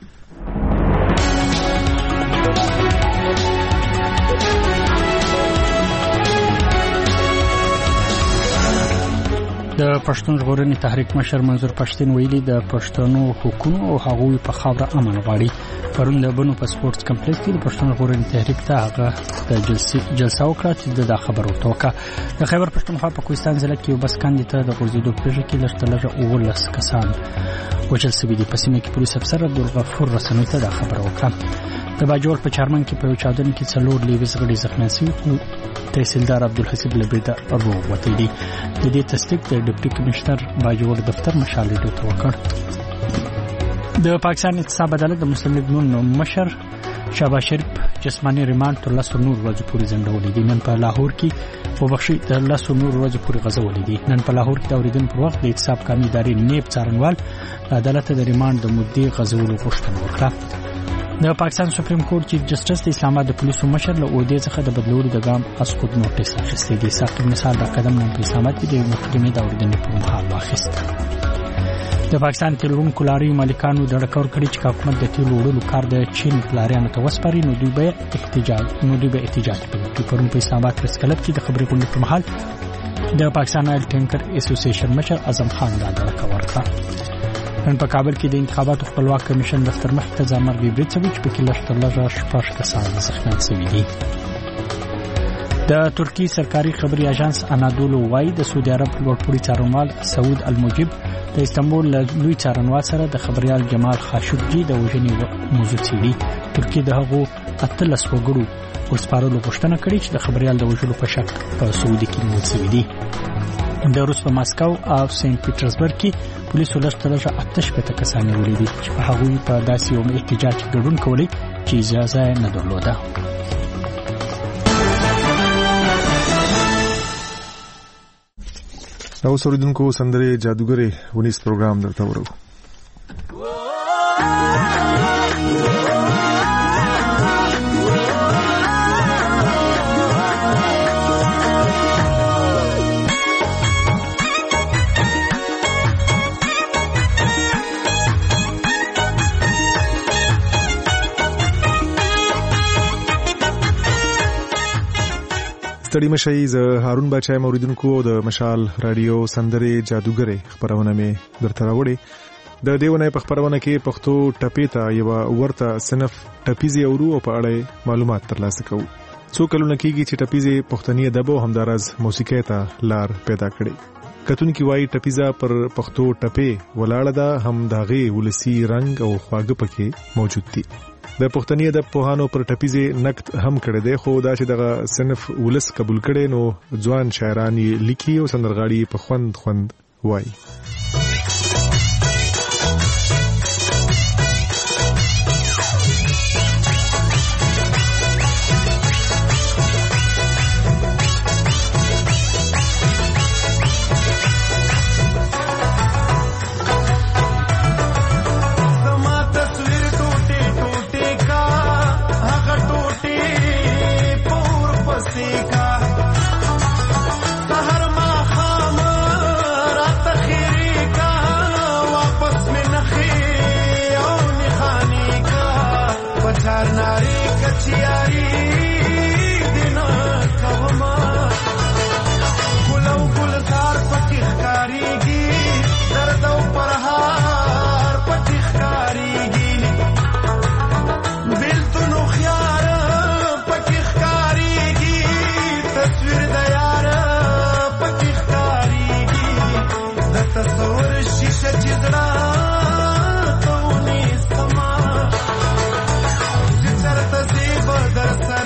Speaker 2: د پښتون ژغورنې تحریک مشر منظور پښتون ویلي د پښتنو حقوقو او حقوقي په خاوره امن غواړي. پرون د بنو په سپورتس کمپلیکس کې د پښتون ژغورنې تحریک ته هغه د جلسې جلسه وکړه چې د خبرو توکه د خیبر پښتونخوا په کوهستان ضلع کې یو بس کاندي ته د غورځېدو پیښه کې لږترلږه اوولس کسان وژل شوي دي. په سیمه کې پولیس افسر عبدالغفور رسنۍ ته دا خبره وکړه. د باجوړ په چارمن کې په یو چاودنه کې څلور لیویز غړي زخمیان شوي. تحصیلدار عبدالحسیب لبیده روغ وتی دي. د دې تصدیق د ډیپټي کمشنر باجوړ دفتر مشال ریډیو ته وکړ. د پاکستان اقتصاد عدالت د مسلم لیگ نون مشر شهباز شریف جسمانی ریماند تر لسو نور ورځې پورې ځنډولې دي. نن په لاهور کې وبخښي تر لسو نور ورځې پورې غځولې دي. نن په لاهور کې د اوریدنې پر وخت د احتساب کامې ادارې نیب څارنوال عدالت د ریماند د مدې غځولو غوښتنه وکړه. د پاکستان سپریم کورټ چیف جسټس د اسلام آباد د پولیسو مشر له عہدې څخه د بدلولو د ګام اسکوت نوټیس اخیستی دی. ساقب نثار دا قدم نن په اسلام آباد کې د محکمې د اوریدنې پر مهال واخیست. د پاکستان تیلونکو لاریو مالکانو د ډکور کړي چې حکومت د تیلو وړلو کار د چین لاریانو ته وسپاري نو دوی به احتجاج نو دوی به احتجاج کوي. پرون په اسلام آباد پریس کلب کې د خبري غونډې پر مهال د پاکستان آیل ټینکر اسوسییشن مشر اعظم خان دا ډکور ورکړه. نن په کابل کې د انتخاباتو خپلواک کمیشن دفتر مخ ته ځامرګي بریڅویچ په کې لږترلږه شپږ کسان زخمیان شوي دي. د ترکی سرکاري خبري اژانس انادولو وايي د سعودي عرب لوړپوړي څارنوال سعود الموجب د استنبول لوی څارنوال سره د خبريال جمال خاشقجي د وژنې موضوع څېړي. ترکی د هغو اتلس وګړو ورسپارلو غوښتنه کړې چې د خبريال د وژلو په شک په سعودي کې نیول شوي دي. د روس په ماسکو او سنت پیټرزبرګ کې پولیسو لږترلږه اته شپېته کسان نیولي دي چې په هغوی په داسې یو احتجاج کې ګډون کولی چې اجازه یې نه درلوده.
Speaker 1: او سوریدونکو سندرې جادوګرې ونیس پروګرام درته ورو. ستړي مشي ز هارون بچای موریدونکو د مشال رادیو سندرې جادوګرې خبرونه مې درته راوړې. د دیونه په خبرونه کې پښتو ټپې ته یو ورته صنف ټپیزي اورو او په اړه معلومات ترلاسه کوو. څو کلونه کېږي چې ټپیزي پښتني ادب او همدارز موسیقي ته لار پیدا کړې. کتونکي وایي ټپیزا پر پښتو ټپې ولاړه ده، هم داغه ولسی رنگ او خواږه پکې موجود دي. د پښتني ادب په هانو پر ټپیزه نقد هم کړی دی، خو دا چې دغه صنف ولس قبول کړي نو ځوان شاعران لیکي او سندرغاړي په خوند خوند وایي.
Speaker 5: Darasa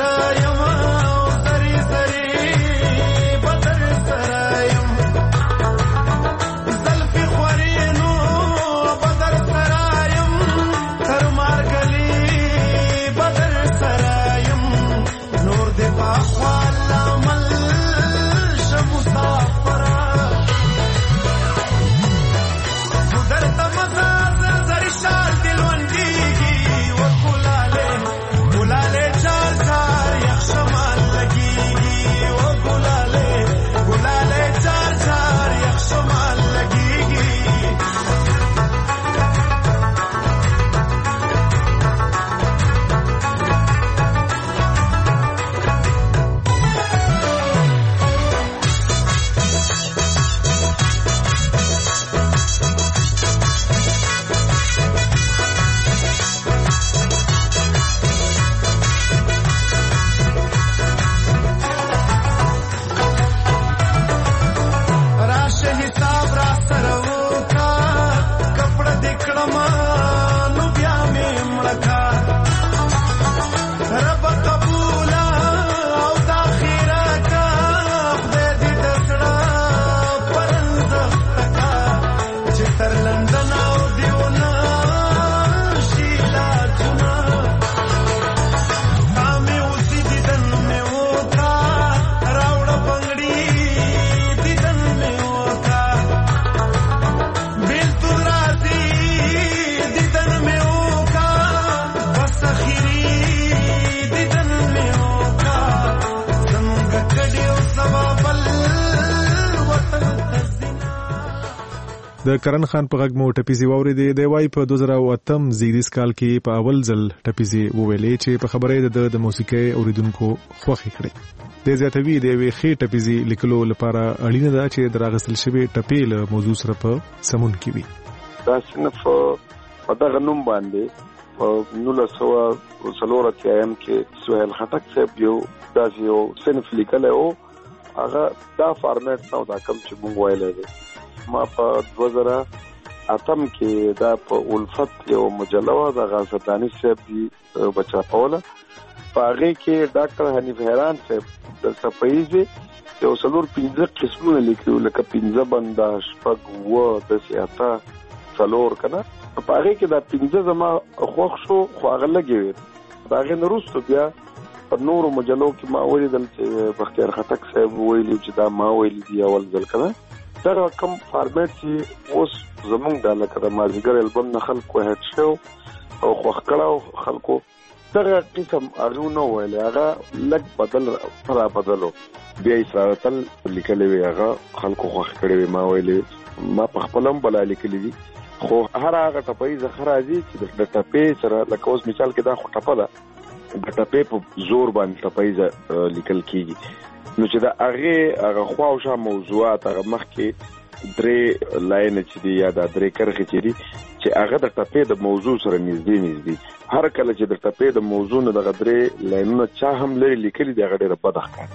Speaker 1: د کرن خان په غږ مو ټپيزي واورېدې. دی وايي په دوه زره اتم زیږدیز کال کې په اول ځل ټپيزي وویلې چې په خبرې د د موسیقۍ اوریدونکو خوښي کړې. د زیاتوي د وی خې ټپيزي لیکلو لپاره اړینه ده چې دراغسل شوی ټپي له موضوع سره په سمون کې وي.
Speaker 5: دا صنف په دغه نوم باندې په نولس سوه څلور اتیایم کې سهیل خټک صاحب یو داسې یو صنف لیکلی و. هغه دا فارمیټ نه و دا کوم چې مونږ ویلی دی. ما په دوه زره اتم کې دا په الفت یو مجله وه د غازداني صاحب دي بچاپوله. په هغې کې ډاکټر حنیف حیران صاحب د څپهیزې یو څلور پنځه قسمونه لیکلي لکه پنځه بنده شپږ اووه داسې اته څلور که نه. په هغې کې دا پنځه زما خوښ شو خو هغه لږې وې. د هغې نه وروسته بیا په نورو مجلو کې ما ولیدل چې بختیار خټک صاحب ویلي چې دا ما ویلي دي اول ځل که نه. دغه کم فارمیټ چې اوس زمونږ دا لکه د مازدیګر البم نه خلکو هېډ شو او خوښ کړه خلکو دغه قسم هغه نه ویلی. هغه لږ بدل را بدلو بیا یې سراتل لیکلی وي هغه خلکو خوښ کړی وي. ما ویلي ما په خپله هم بلا لیکلي دي خو هر هغه ټپه زه ښه راځي چې د ټپې سره لکه اوس مثال کې دا خو ټپه ده د ټپې په زور باندې ټپه لیکل کېږي. نو چې دا هغې هغه خوا او شا موضوعات هغه مخکې درې لاینه چې دي یا دا درې کرښې چې دي چې هغه د ټپې د موضوع سره نږدې نږدې هر کله چې د ټپې د موضوع نه دغه درې لاینونه چا هم لرې لیکلي دي هغه ډېره بده ښکاري.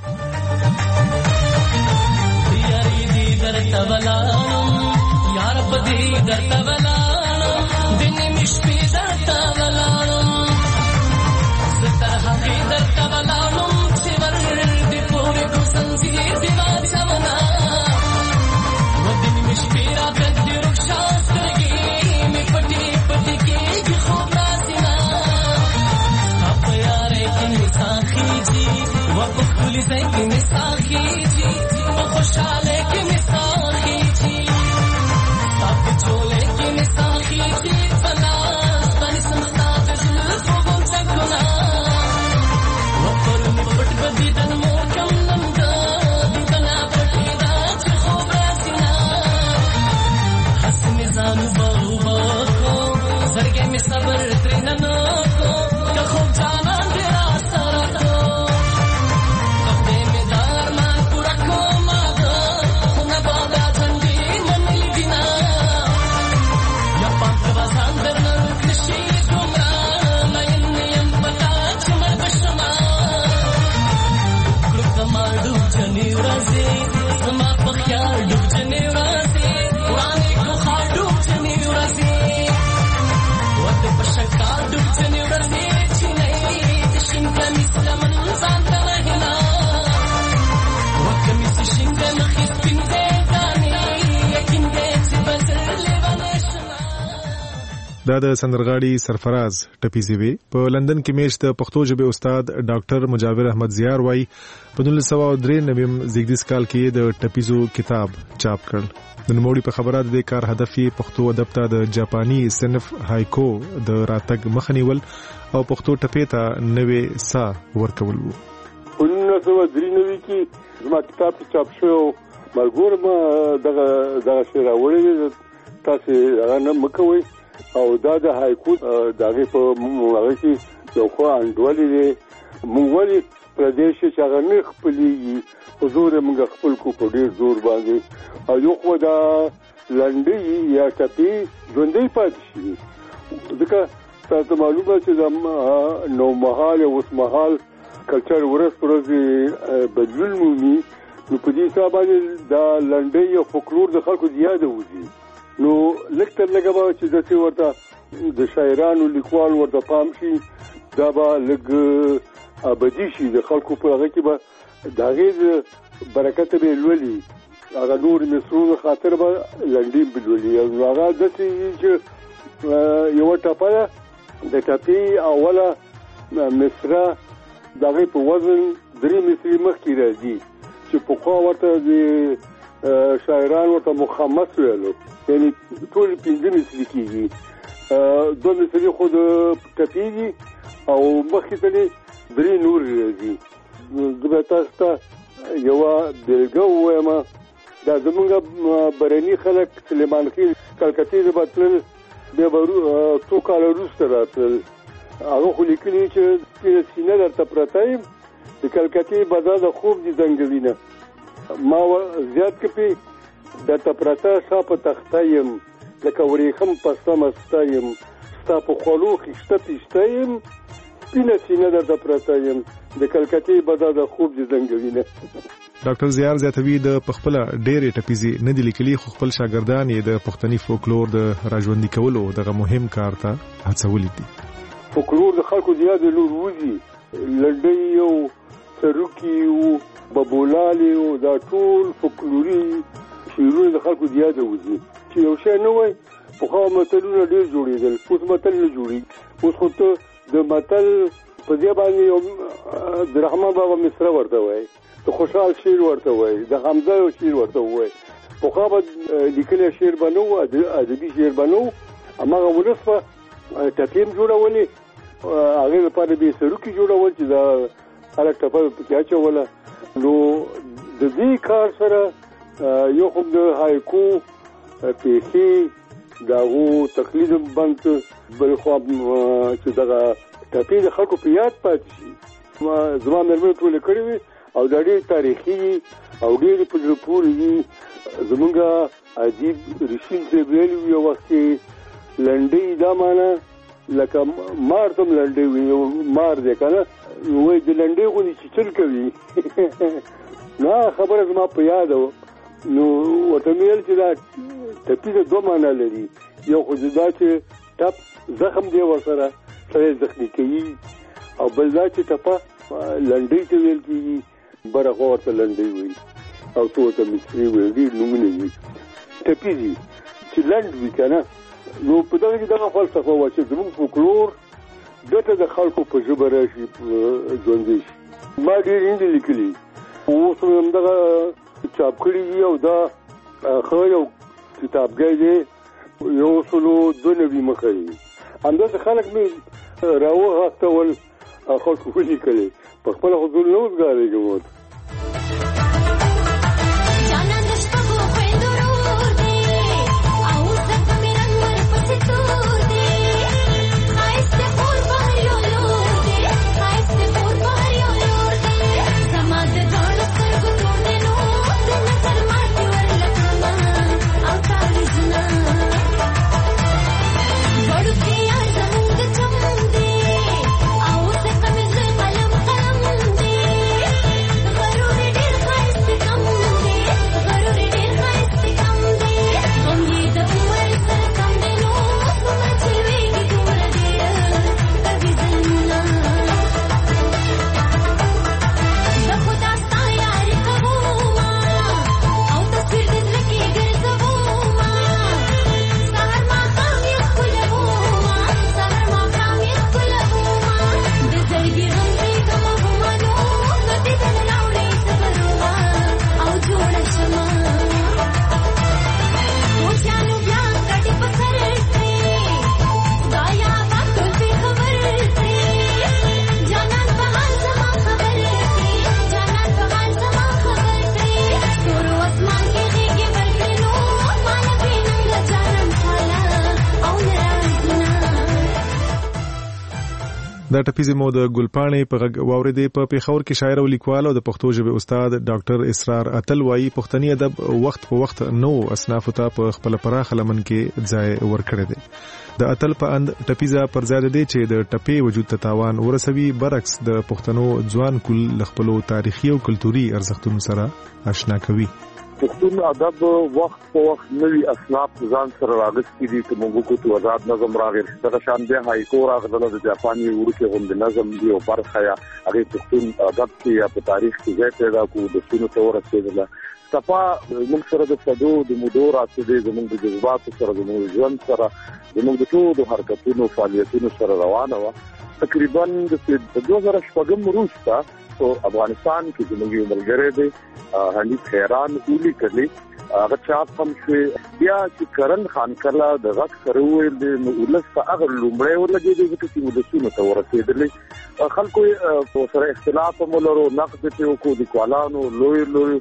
Speaker 5: دا د سندرغاړي سرفراز ټپيزي وي. په لندن کې میش د پښتو ژبې استاد ډاکټر مجاور احمد زیار وای په نولس سوه درې نویم زیږدیز کال کې د ټپيزو کتاب چاپ کړ. د نوموړي په خبرات د کار هدف یې پښتو ادب ته د جاپاني صنف هایکو د راتګ مخنیول او پښتو ټپې ته نوې سا ورکول وو.
Speaker 6: په نولس سوه درې نوي کې زما کتاب چاپ شو ملګور ما دغه دغه شی راوړی تاسو هغه نه مکوئ او دا د هایکو دغه په هغه کې یو خو انډولې دی موږ ولې پردیش چې هغه نه خپلېږي په زور موږ خپل کو په ډېر زور باندې او یو خو دا لنډۍ یا ټپې ژوندۍ پاتې شي ځکه تاسو معلومه چې د نو مهال اوس مهال کلچر ورځ پر ورځ بدلون مومي نو په دې حساب باندې دا لنډۍ او فولکلور د خلکو زیاده وځي. نو لکتر لګا به چې د څه ورته د شاعرانو لیکوال ورته پام شي دا به لګ ابدي شي د خلکو په هغه کې به د هغې برکت به لولي هغه نور مصرونو خاطر به لنډۍ به لولي. هغه داسې چې یوه ټپه ده د ټپې اوله مصره د هغې په وزن درې مصرې مخکې راځي چې پخوا ورته د شاعران ورته مخمس ویلو یعنی ټول پنځه مصرې کېږي دوه مصرې خو د ټپې دي او مخکې ته درې نور راځي. زه به تاسو ته یوه بېلګه ووایم دا زمونږ برني خلک سلیمان خېل کلکتې ته بتلل بیا به څو کاله وروسته راتلل هغه خو لیکلي چې سپینه سینه درته پرته یم د کلکتې بازار د خوب دي ځنګلینه ما زیات کپې درته پرته شا په تخته یم لکه وریښم په سمه سته یم ستا په خولو خیشته پیشته یم سپینه سینه درته پرته یم د کلکتې بازار د خوب دي ځنګلینه.
Speaker 1: ډاکټر زیار زیاتوي د پخپله ډېرې ټپیزې نه دي لیکلي خو خپل شاګردان یې د پښتني فولکلور د راژوندي کولو دغه مهم کار ته هڅولي دي.
Speaker 6: فولکلور د خلکو زیات لور وځي لنډۍ او سروکي او ببولالې او دا ټول فولکلوري شعرونه د خلکو زیات وځي چې یو شی نه وای پخوا متلونه ډېر جوړېدل اوس متل نه جوړېږي اوس خو ته د متل په دې باندې د رحمان بابا مصره ورته وایي د خوشحال شعر ورته وایي د حمزه یو شعر ورته وایي پخوا به لیکلی شعر به نه و ادبي شعر به نه و هماغه ولس به ټپې هم جوړولې هغې لپاره به یې سروکي جوړول چې دا خلک ټپه پکې اچوله نو د دې کار سره یو خو د هایکو پیښې د هغو تقلید هم بند بل خوا چې دغه ټپې د خلکو په یاد پاتې شي زما مېرمنې ټولې کړې وي او دا ډېر تاریخي او ډېرې په زړه پورې دي زمونږ ادیب رشید صاحب ویلي وي یو وخت کې لنډۍ دا معنی لکه مار ته هم لنډۍ وي یو مار دی که نه نو وایي د لنډۍ غوندې چیچل کوي نو خبره زما په یاده وه نو ورته مې ویل چې دا ټپیزه دوه معنی لري یو خو دا چې ټپ زخم دی ورسره سړی زخمي کوي او بل دا چې ټپه لنډۍ ته ویل کېږي بره خوا ورته لنډۍ وایي او څو ورته مصري وایي ډېر نومونه وي ټپیزې چې لنډ وي که نه نو په دغه کې دغه فلسفه وه چې زموږ فولکلور ګټه د خلکو په ژبه راشي ژوندی شي ما ډېر نه دي لیکلي اوس مې همدغه چاپ کړي دي او دا ښه یو کتابګی دی یو سلو دوه نوي مخه یې همداسې خلک مې راوغښتول خلکو ولیکلې په خپله خو زه نه وزګارېږم اوس
Speaker 1: دا ټپیزې مو د ګلپاڼې په غږ واورېدې. په پېښور کې شاعر او لیکوال او د پښتو ژبې استاد ډاکټر اسرار اتل وایي پښتني ادب وخت په وخت نو اصنافو ته په خپل پراخه لمن کې ځای ورکړی دی. د اتل په اند ټپیزه پر ځای دی چې د ټپې وجود ته تاوان ورسوي، برعکس د پښتنو ځوان کل له خپلو تاریخي او کلتوري ارزښتونو سره آشنا کوي.
Speaker 7: پښتون ادب وخت په وخت نوي اصناف ځان سره راغستې دي چې موږ کو ته آزاد نظم راغی دغه شان دی هایکو راغله د جاپاني ورکه غوند نظم دی او برخه یا هغه پښتون ادب کې یا په تاریخ کې ځای پیدا کو د سونو تور رسیدله صفا موږ سره د صدو د مدور اته زموږ د جذبات سره زموږ ژوند سره زموږ د ټولو حرکتونو فعالیتونو سره روانه و. تقریبا د دوه زره شپږم وروسته په افغانستان کې زموږ یو ملګری دی حنیف خیران اولی کلی هغه چاپ هم چې بیا چې کرن خان کله د غږ سره ویل د ولس په هغه لومړی ولګېدی چې ولسونو ته ورسېدلی خلکو په سره اختلاف هم لرو نقد یې وکړو لیکوالانو لوی لوی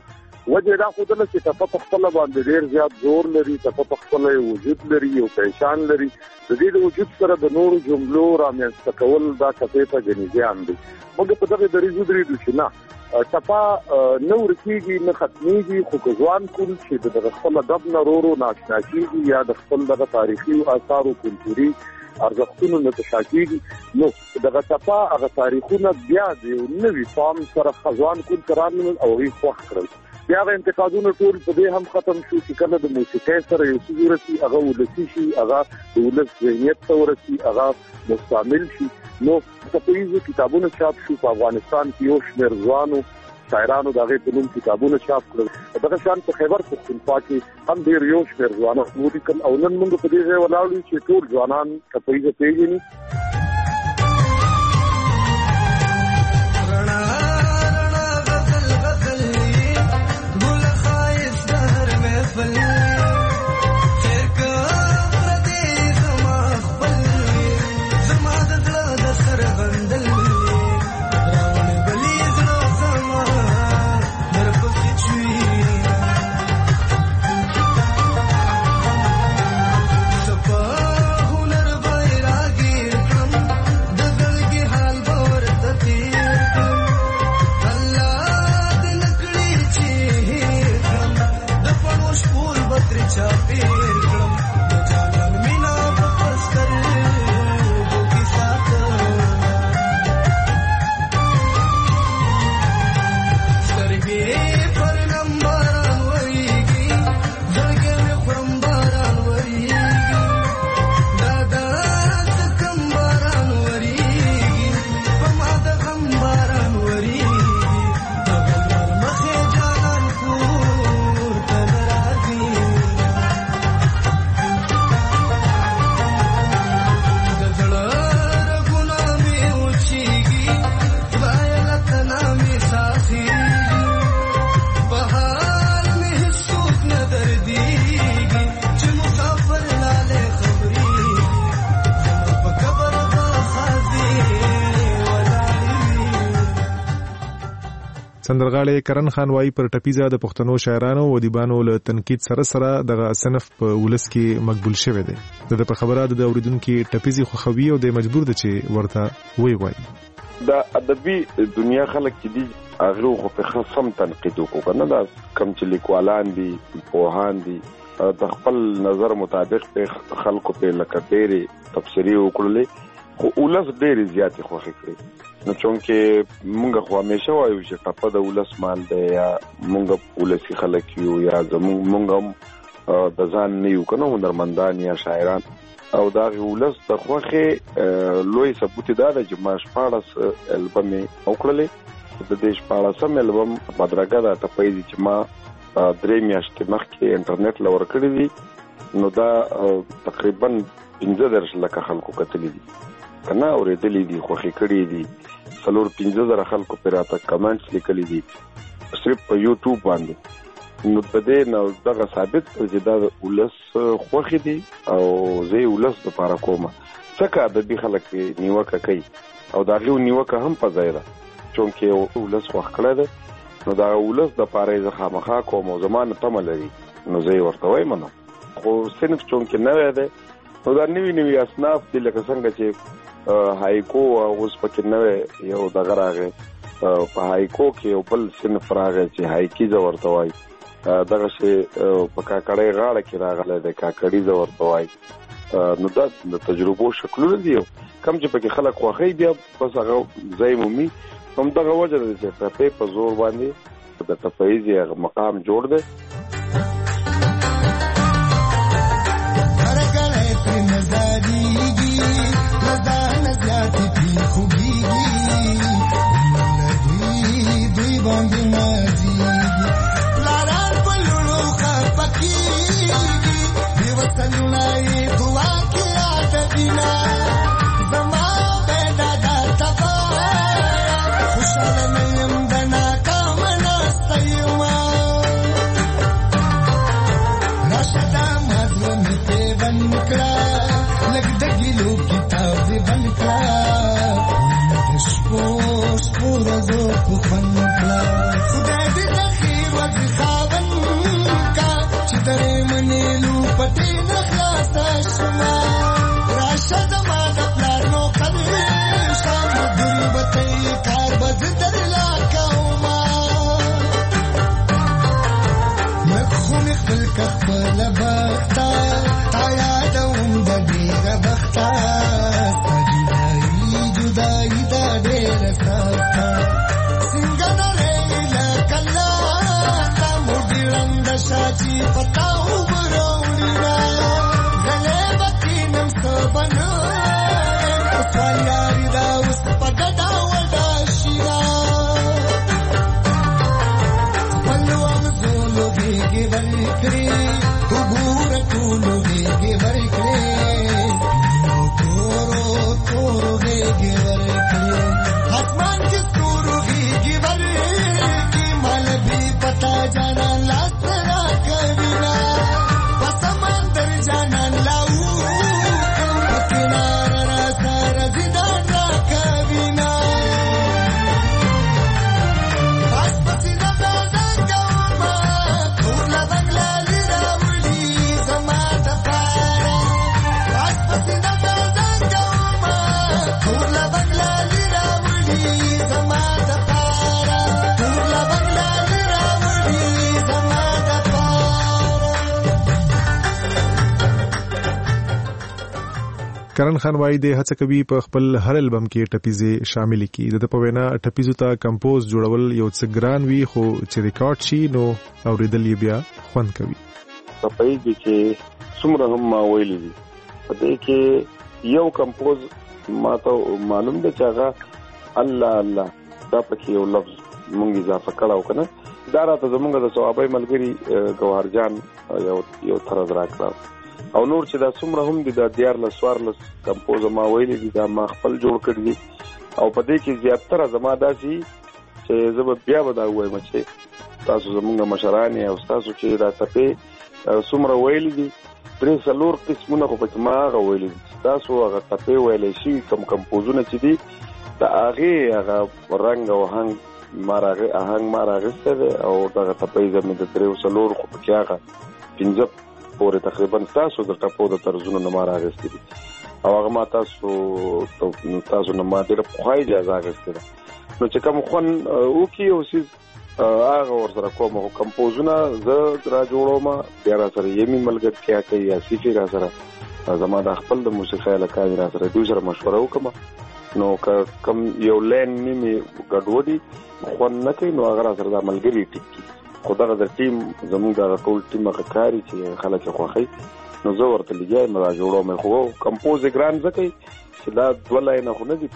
Speaker 7: وجه دا خو دلته چې په خپل باندې ډیر زیات زور لري، په خپل وجود لري او پېشان لري. د دې د وجود سره د نورو جملو رامنځته کول دا کته ته جنیان دي. موږ په دغه دریزو درې د شنه صفا نور کېږي نه ختميږي، خو ځوان کول چې د خپل ادب نورو ناشنا کېږي یا د خپل د تاریخي او آثار او کلتوري ارزښتونو نه تشاکېږي، نو دغه صفا هغه تاریخونه بیا د نوې فام سره ځوان کول ترانه او هیڅ وخت کړل. بیا غو انتقادونه ټول په دې هم ختم شو چې کله د موسیقۍ سره یو څه ورسي هغه ولسی شي، هغه د ولس ذهنیت ته ورسي، هغه مستعمل شي. نو تاسو کتابونه چاپ شو په افغانستان کې، یو شمېر ځوانو شاعرانو دغه په نوم کتابونه چاپ کړل. دغه شان په خیبر پختونخوا کې هم ډېر یو شمېر ځوانو ولیکل او نن موږ په دې ځای ولاړو چې ټول ځوانان تاسو پیژني.
Speaker 1: سندرغاړی کرن خان وايي پر ټپیزه د پښتنو شاعرانو او ادیبانو له تنقید سره سره دغه صنف په ولس کې مقبول شوی دی. د په خبره د اوریدونکو ټپیزي خو خوي او د مجبور دي چې ورته وی وایي.
Speaker 5: د ادبي دنیا خلک چې دي هغه خو په خاصم تنقید وکړه، نه دا کم چې لیکوالان دي پوهان دي د خپل نظر مطابق په خلکو په لکه ډېری تفسیری وکړلې، خو ولس ډېری زیاتې خوښ کړي. نو چونکه مونږ خو همیشه وایو چې ټپه د ولس مال دی یا مونږ ولسی خلک یو یا زمونږ مونږ د ځان نه یو کنه هنرمندان یا شاعران او دا ولس د خوخه لوی ثبوت دا چې ما شپاړس البم وکړلې. د دې شپاړسم البم بدرګه دا ټپه چې ما درې میاشتې مخکې انټرنیټ لور کړی دی، نو دا تقریبا پنځه درش لکه خلکو کتلې دي کنه اورېدلې دي، خوښي کړې دي، څلور پنځه زره خلکو پر راته کمنټس لیکلي دي صرف په یوټیوب باندې. نو په دې نو دغه ثابت چې دا ولس خوښي دي او زه ولس لپاره کومه څنګه ادبي خلک نیوکه کوي او دا غو نیوکه هم په ځای ده چونکه ولس خوښ کړی دی. نو دا ولس د پاره زه خامخا کوم او زمانه تمه لري، نو زه ورته وایم نو خو صنف چونکه نه وي نو دا نوی نوی اصناف دي لکه څنګه چې هایکو اوس پکې نوې یو دغه راغی په هایکو کې یو بل صنف راغی چې هایکی ز ورته وای، دغه شی په کاکړی غاړه کې راغلی د کاکړی ز ورته وای. نو دا د تجربو شکلونه دي کم چې پکې خلک خوښي بیا بس هغه ځای مومي. هم دغه وجه ده چې په په زور باندې د تفعیض مقام جوړ دی.
Speaker 10: Spurs, spurs, spurs, spurs, spurs, spurs, spurs, spurs,
Speaker 1: کرن خان وایي د هڅه کوي په خپل هر البم کې ټپیزې شامل کړي. د په وینا ټپیزو ته کمپوز جوړول یو څه ګران وي، خو چې ریکارډ شي نو اوریدل یې بیا خوند کوي.
Speaker 5: په دې کې څومره هم ما ویلي دي، په دې کې یو کمپوز ماته معلوم دی چې هغه الله الله دا پکې یو لفظ مونږ اضافه کړو کنه، دا راته زمونږ د صحابه ملګری ګوهرجان یو یو طرز راکړه، او نور چې دا څومره هم دي دا دیار لسوار لس کمپوز ما ویلي دي دا ما خپل جوړ کړی دي. او په دې کې زیاتره زما داسې چې زه به بیا به دا ووایم چې تاسو زمونږ مشران او تاسو چې دا ټپې څومره ویلي دي درې څلور قسمونه خو پکې ما هغه ویلي دي، تاسو هغه ټپې ویلی شي کم کمپوزونه چې دي د هغې هغه رنګ او آهنګ ما آهنګ ما راغستی دی، او دغه ټپې زمې د درېو څلورو خو پکې هغه پنځه پورې تقریبا تاسو د ټپو د طرزونو نه ما راغستې دي، او هغه ما تاسو تاسو نه ما ډېره پخوا اجازه اخیستې ده. نو چې کوم خوند وکړي یو څیز هغه ورسره کوم، خو کمپوزونه زه را جوړوم، بیا را سره یمي ملګرتیا کوي، آصفې را سره زما د خپل د موسیقۍ علاقه را سره دوی سره مشوره وکړم، نو که کوم یو لین نیمې ګډوډي خوند نه کوي نو هغه را سره دا ملګري ټیک کړي. خو دغه د ټیم زموږ دغه ټول ټیم هغه کاري چې خلک یې خوښوي نو زه ورته لګیا یم را جوړوم. خو کمپوز یې ګران ځکه چې دا دوه لاینه خو نه دي،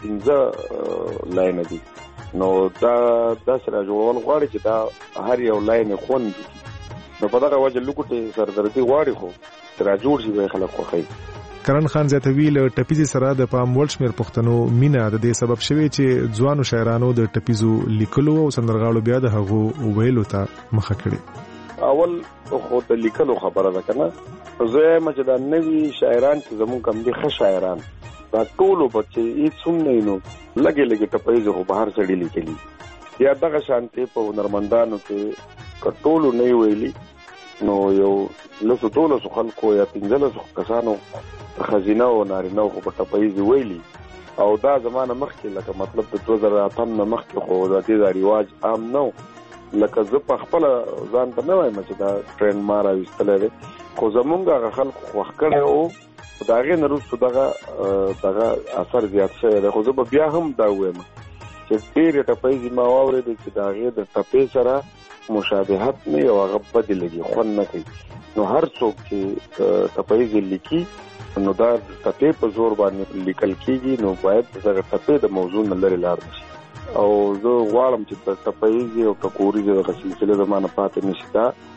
Speaker 5: پنځه لاینه دي، نو دا داسې را جوړول غواړي چې دا هر یو لاین یې خوند وکړي، نو په دغه وجه لوکوټې سردردي غواړي، خو چې را جوړ شي به یې خلک خوښوي.
Speaker 1: کرن خان زیاتوي له ټپیزې سره د پام وړ شمېر پښتنو مینه د دې سبب شوی چې ځوانو شاعرانو د ټپیزو لیکلو او سندرغاړو بیا د هغو ویلو ته مخه کړې.
Speaker 5: اول خو د لیکلو خبره ده کنه، زه یم چې دا نوي شاعران چې زموږ کم دي ښه شاعران دا ټولو به چې هېڅ هم نه وي نو لږې لږې ټپیزې خو بهر سړي لیکلي، یا دغه شانتې په هنرمندانو کې که ټولو نه وي ویلي نو یو لسو دولسو خلکو یا پنځلسو کسانو خزینه او نارینه خو په ټپیزې ویلي، او دا زمانه مخکې لکه مطلب د دوه زره اتم نه مخکې خو د دې دا رواج عام نه و، لکه زه په خپله ځان ته نه وایم چې دا ټرینډ ما راویستلی دی، خو زمونږ هغه خلکو خوښ کړی و، د هغې نه وروستو دغه دغه اثر زیات شوی دی. خو زه به بیا هم دا ووایم چې ډېرې ټپیزې ما واورېدې چې د هغې د ټپې سره مشابهت نه یو هغه بدې لګي، خوند نه کوي. نو هر څوک چې ټپیزې لیکي نو دا ټپې په زور باندې لیکل کېږي، نو باید دغه ټپې د موضوع نه لرې لاړ نشي. او زه غواړم چې د ټپیزې او ټکوریزې دغه سلسلې زما نه پاتې نشي،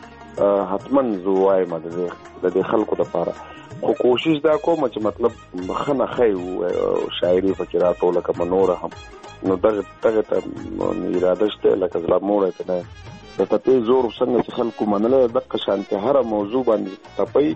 Speaker 5: دا حتما زه وایم د دې خلکو لپاره، خو کوشش دا کوم چې مطلب ښه نه ښایي شاعري پکې راټوله کړم نوره هم، نو دغه دغه ته اراده شته لکه زلموړی که نه د ټپې زور څنګه چې خلکو منلی دقه شانتې هره موضوع باندې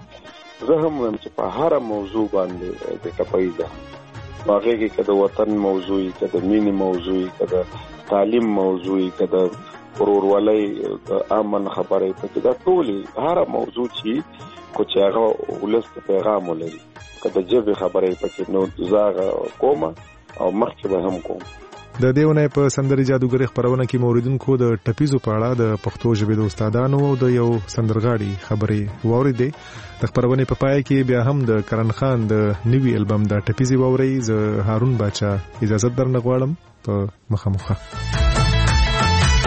Speaker 5: ټپی زه هم وایم چې په هره موضوع باندې د ټپی ده، هغې کې که د وطن موضوع وي، که د مینې موضوع وي، که د تعلیم موضوع وي، که د ورورولۍ د امن خبرې پکې دا ټولې هره موضوع چې خو چې هغه ولس ته پیغام ولري، که د ژبې خبرې پکې نو زه هغه کوم او مخکې به هم کوم.
Speaker 1: د دې ونې په سندري جادوګرۍ خبرونه کې موریدونکو د ټپیزو په اړه د پښتو ژبې د استادانو او د یو سندرغاړي خبرې واورېدې. د خبرونې په پای کې بیا هم د کرن خان د نوي البم د ټپیزې واورئ. زه هارون باچا اجازه درنه غواړم په مخه مخه.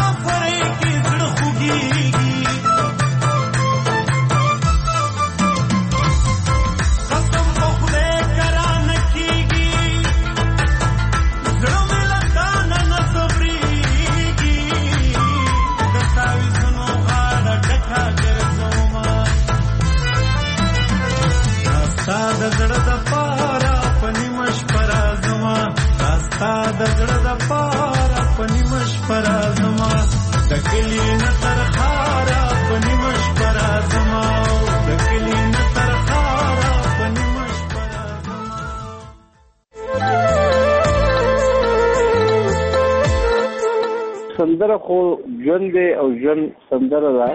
Speaker 14: سندره خو ژوند دی او ژوند سندره ده.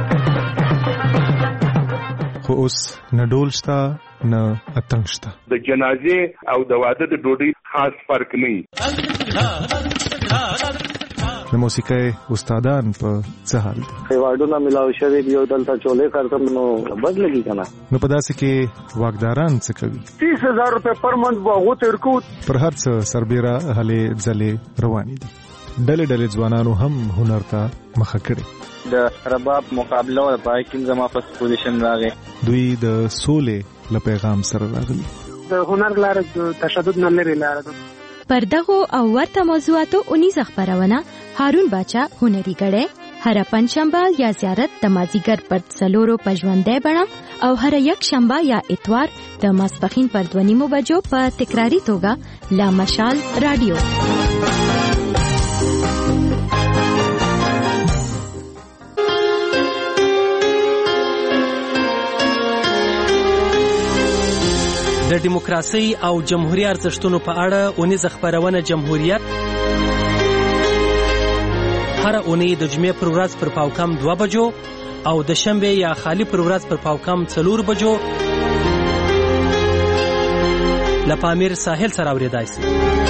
Speaker 1: خو اوس نه ډول شته نه اتڼ شته.
Speaker 10: د جنازې او د واده د ډوډۍ خاص فرق نه وي.
Speaker 1: د موسیقۍ استادان په څه حال دي؟
Speaker 14: ایوارډونه ملاو شوي دي او دلته چولې کارتم نو بد لګي کنه.
Speaker 1: نو په داسې کې واګداران څه کوي؟
Speaker 14: تیس هزار روپے پر منت باغو تیر کو.
Speaker 1: پر هر څه سربېره هلې ځلې روانې دي. ډلې ډلې ځوانانو هم هنر ته مخه کړې.
Speaker 11: د رباب مقابله او پای کې زما په پوزیشن راغی.
Speaker 1: دوی د سولې له پیغام سره راغلي.
Speaker 16: د هنر لاره د تشدد نه لري لاره ده.
Speaker 3: پر دغه او ورته موضوعاتو اونیز خبرونه هارون باچا هنري غړې هر پنځشنبه یا زیارت د مازیګر پر څلورو پژوندې بڼه او هر یک شنبه یا اتوار د ماسپخین پر دوه نیمو بجو په تکراری توګه لا مشال رادیو.
Speaker 17: د دیموکراسي او جمهوریت ارزښتونو په اړه اونیز خبرونه جمهوریت هر اونۍ د جمعې پر ورځ پر پاوکم دوه بجو او د شنبه یا خالی پر ورځ پر پاوکم څلور بجو لپامیر ساحل سره اوریدای شي.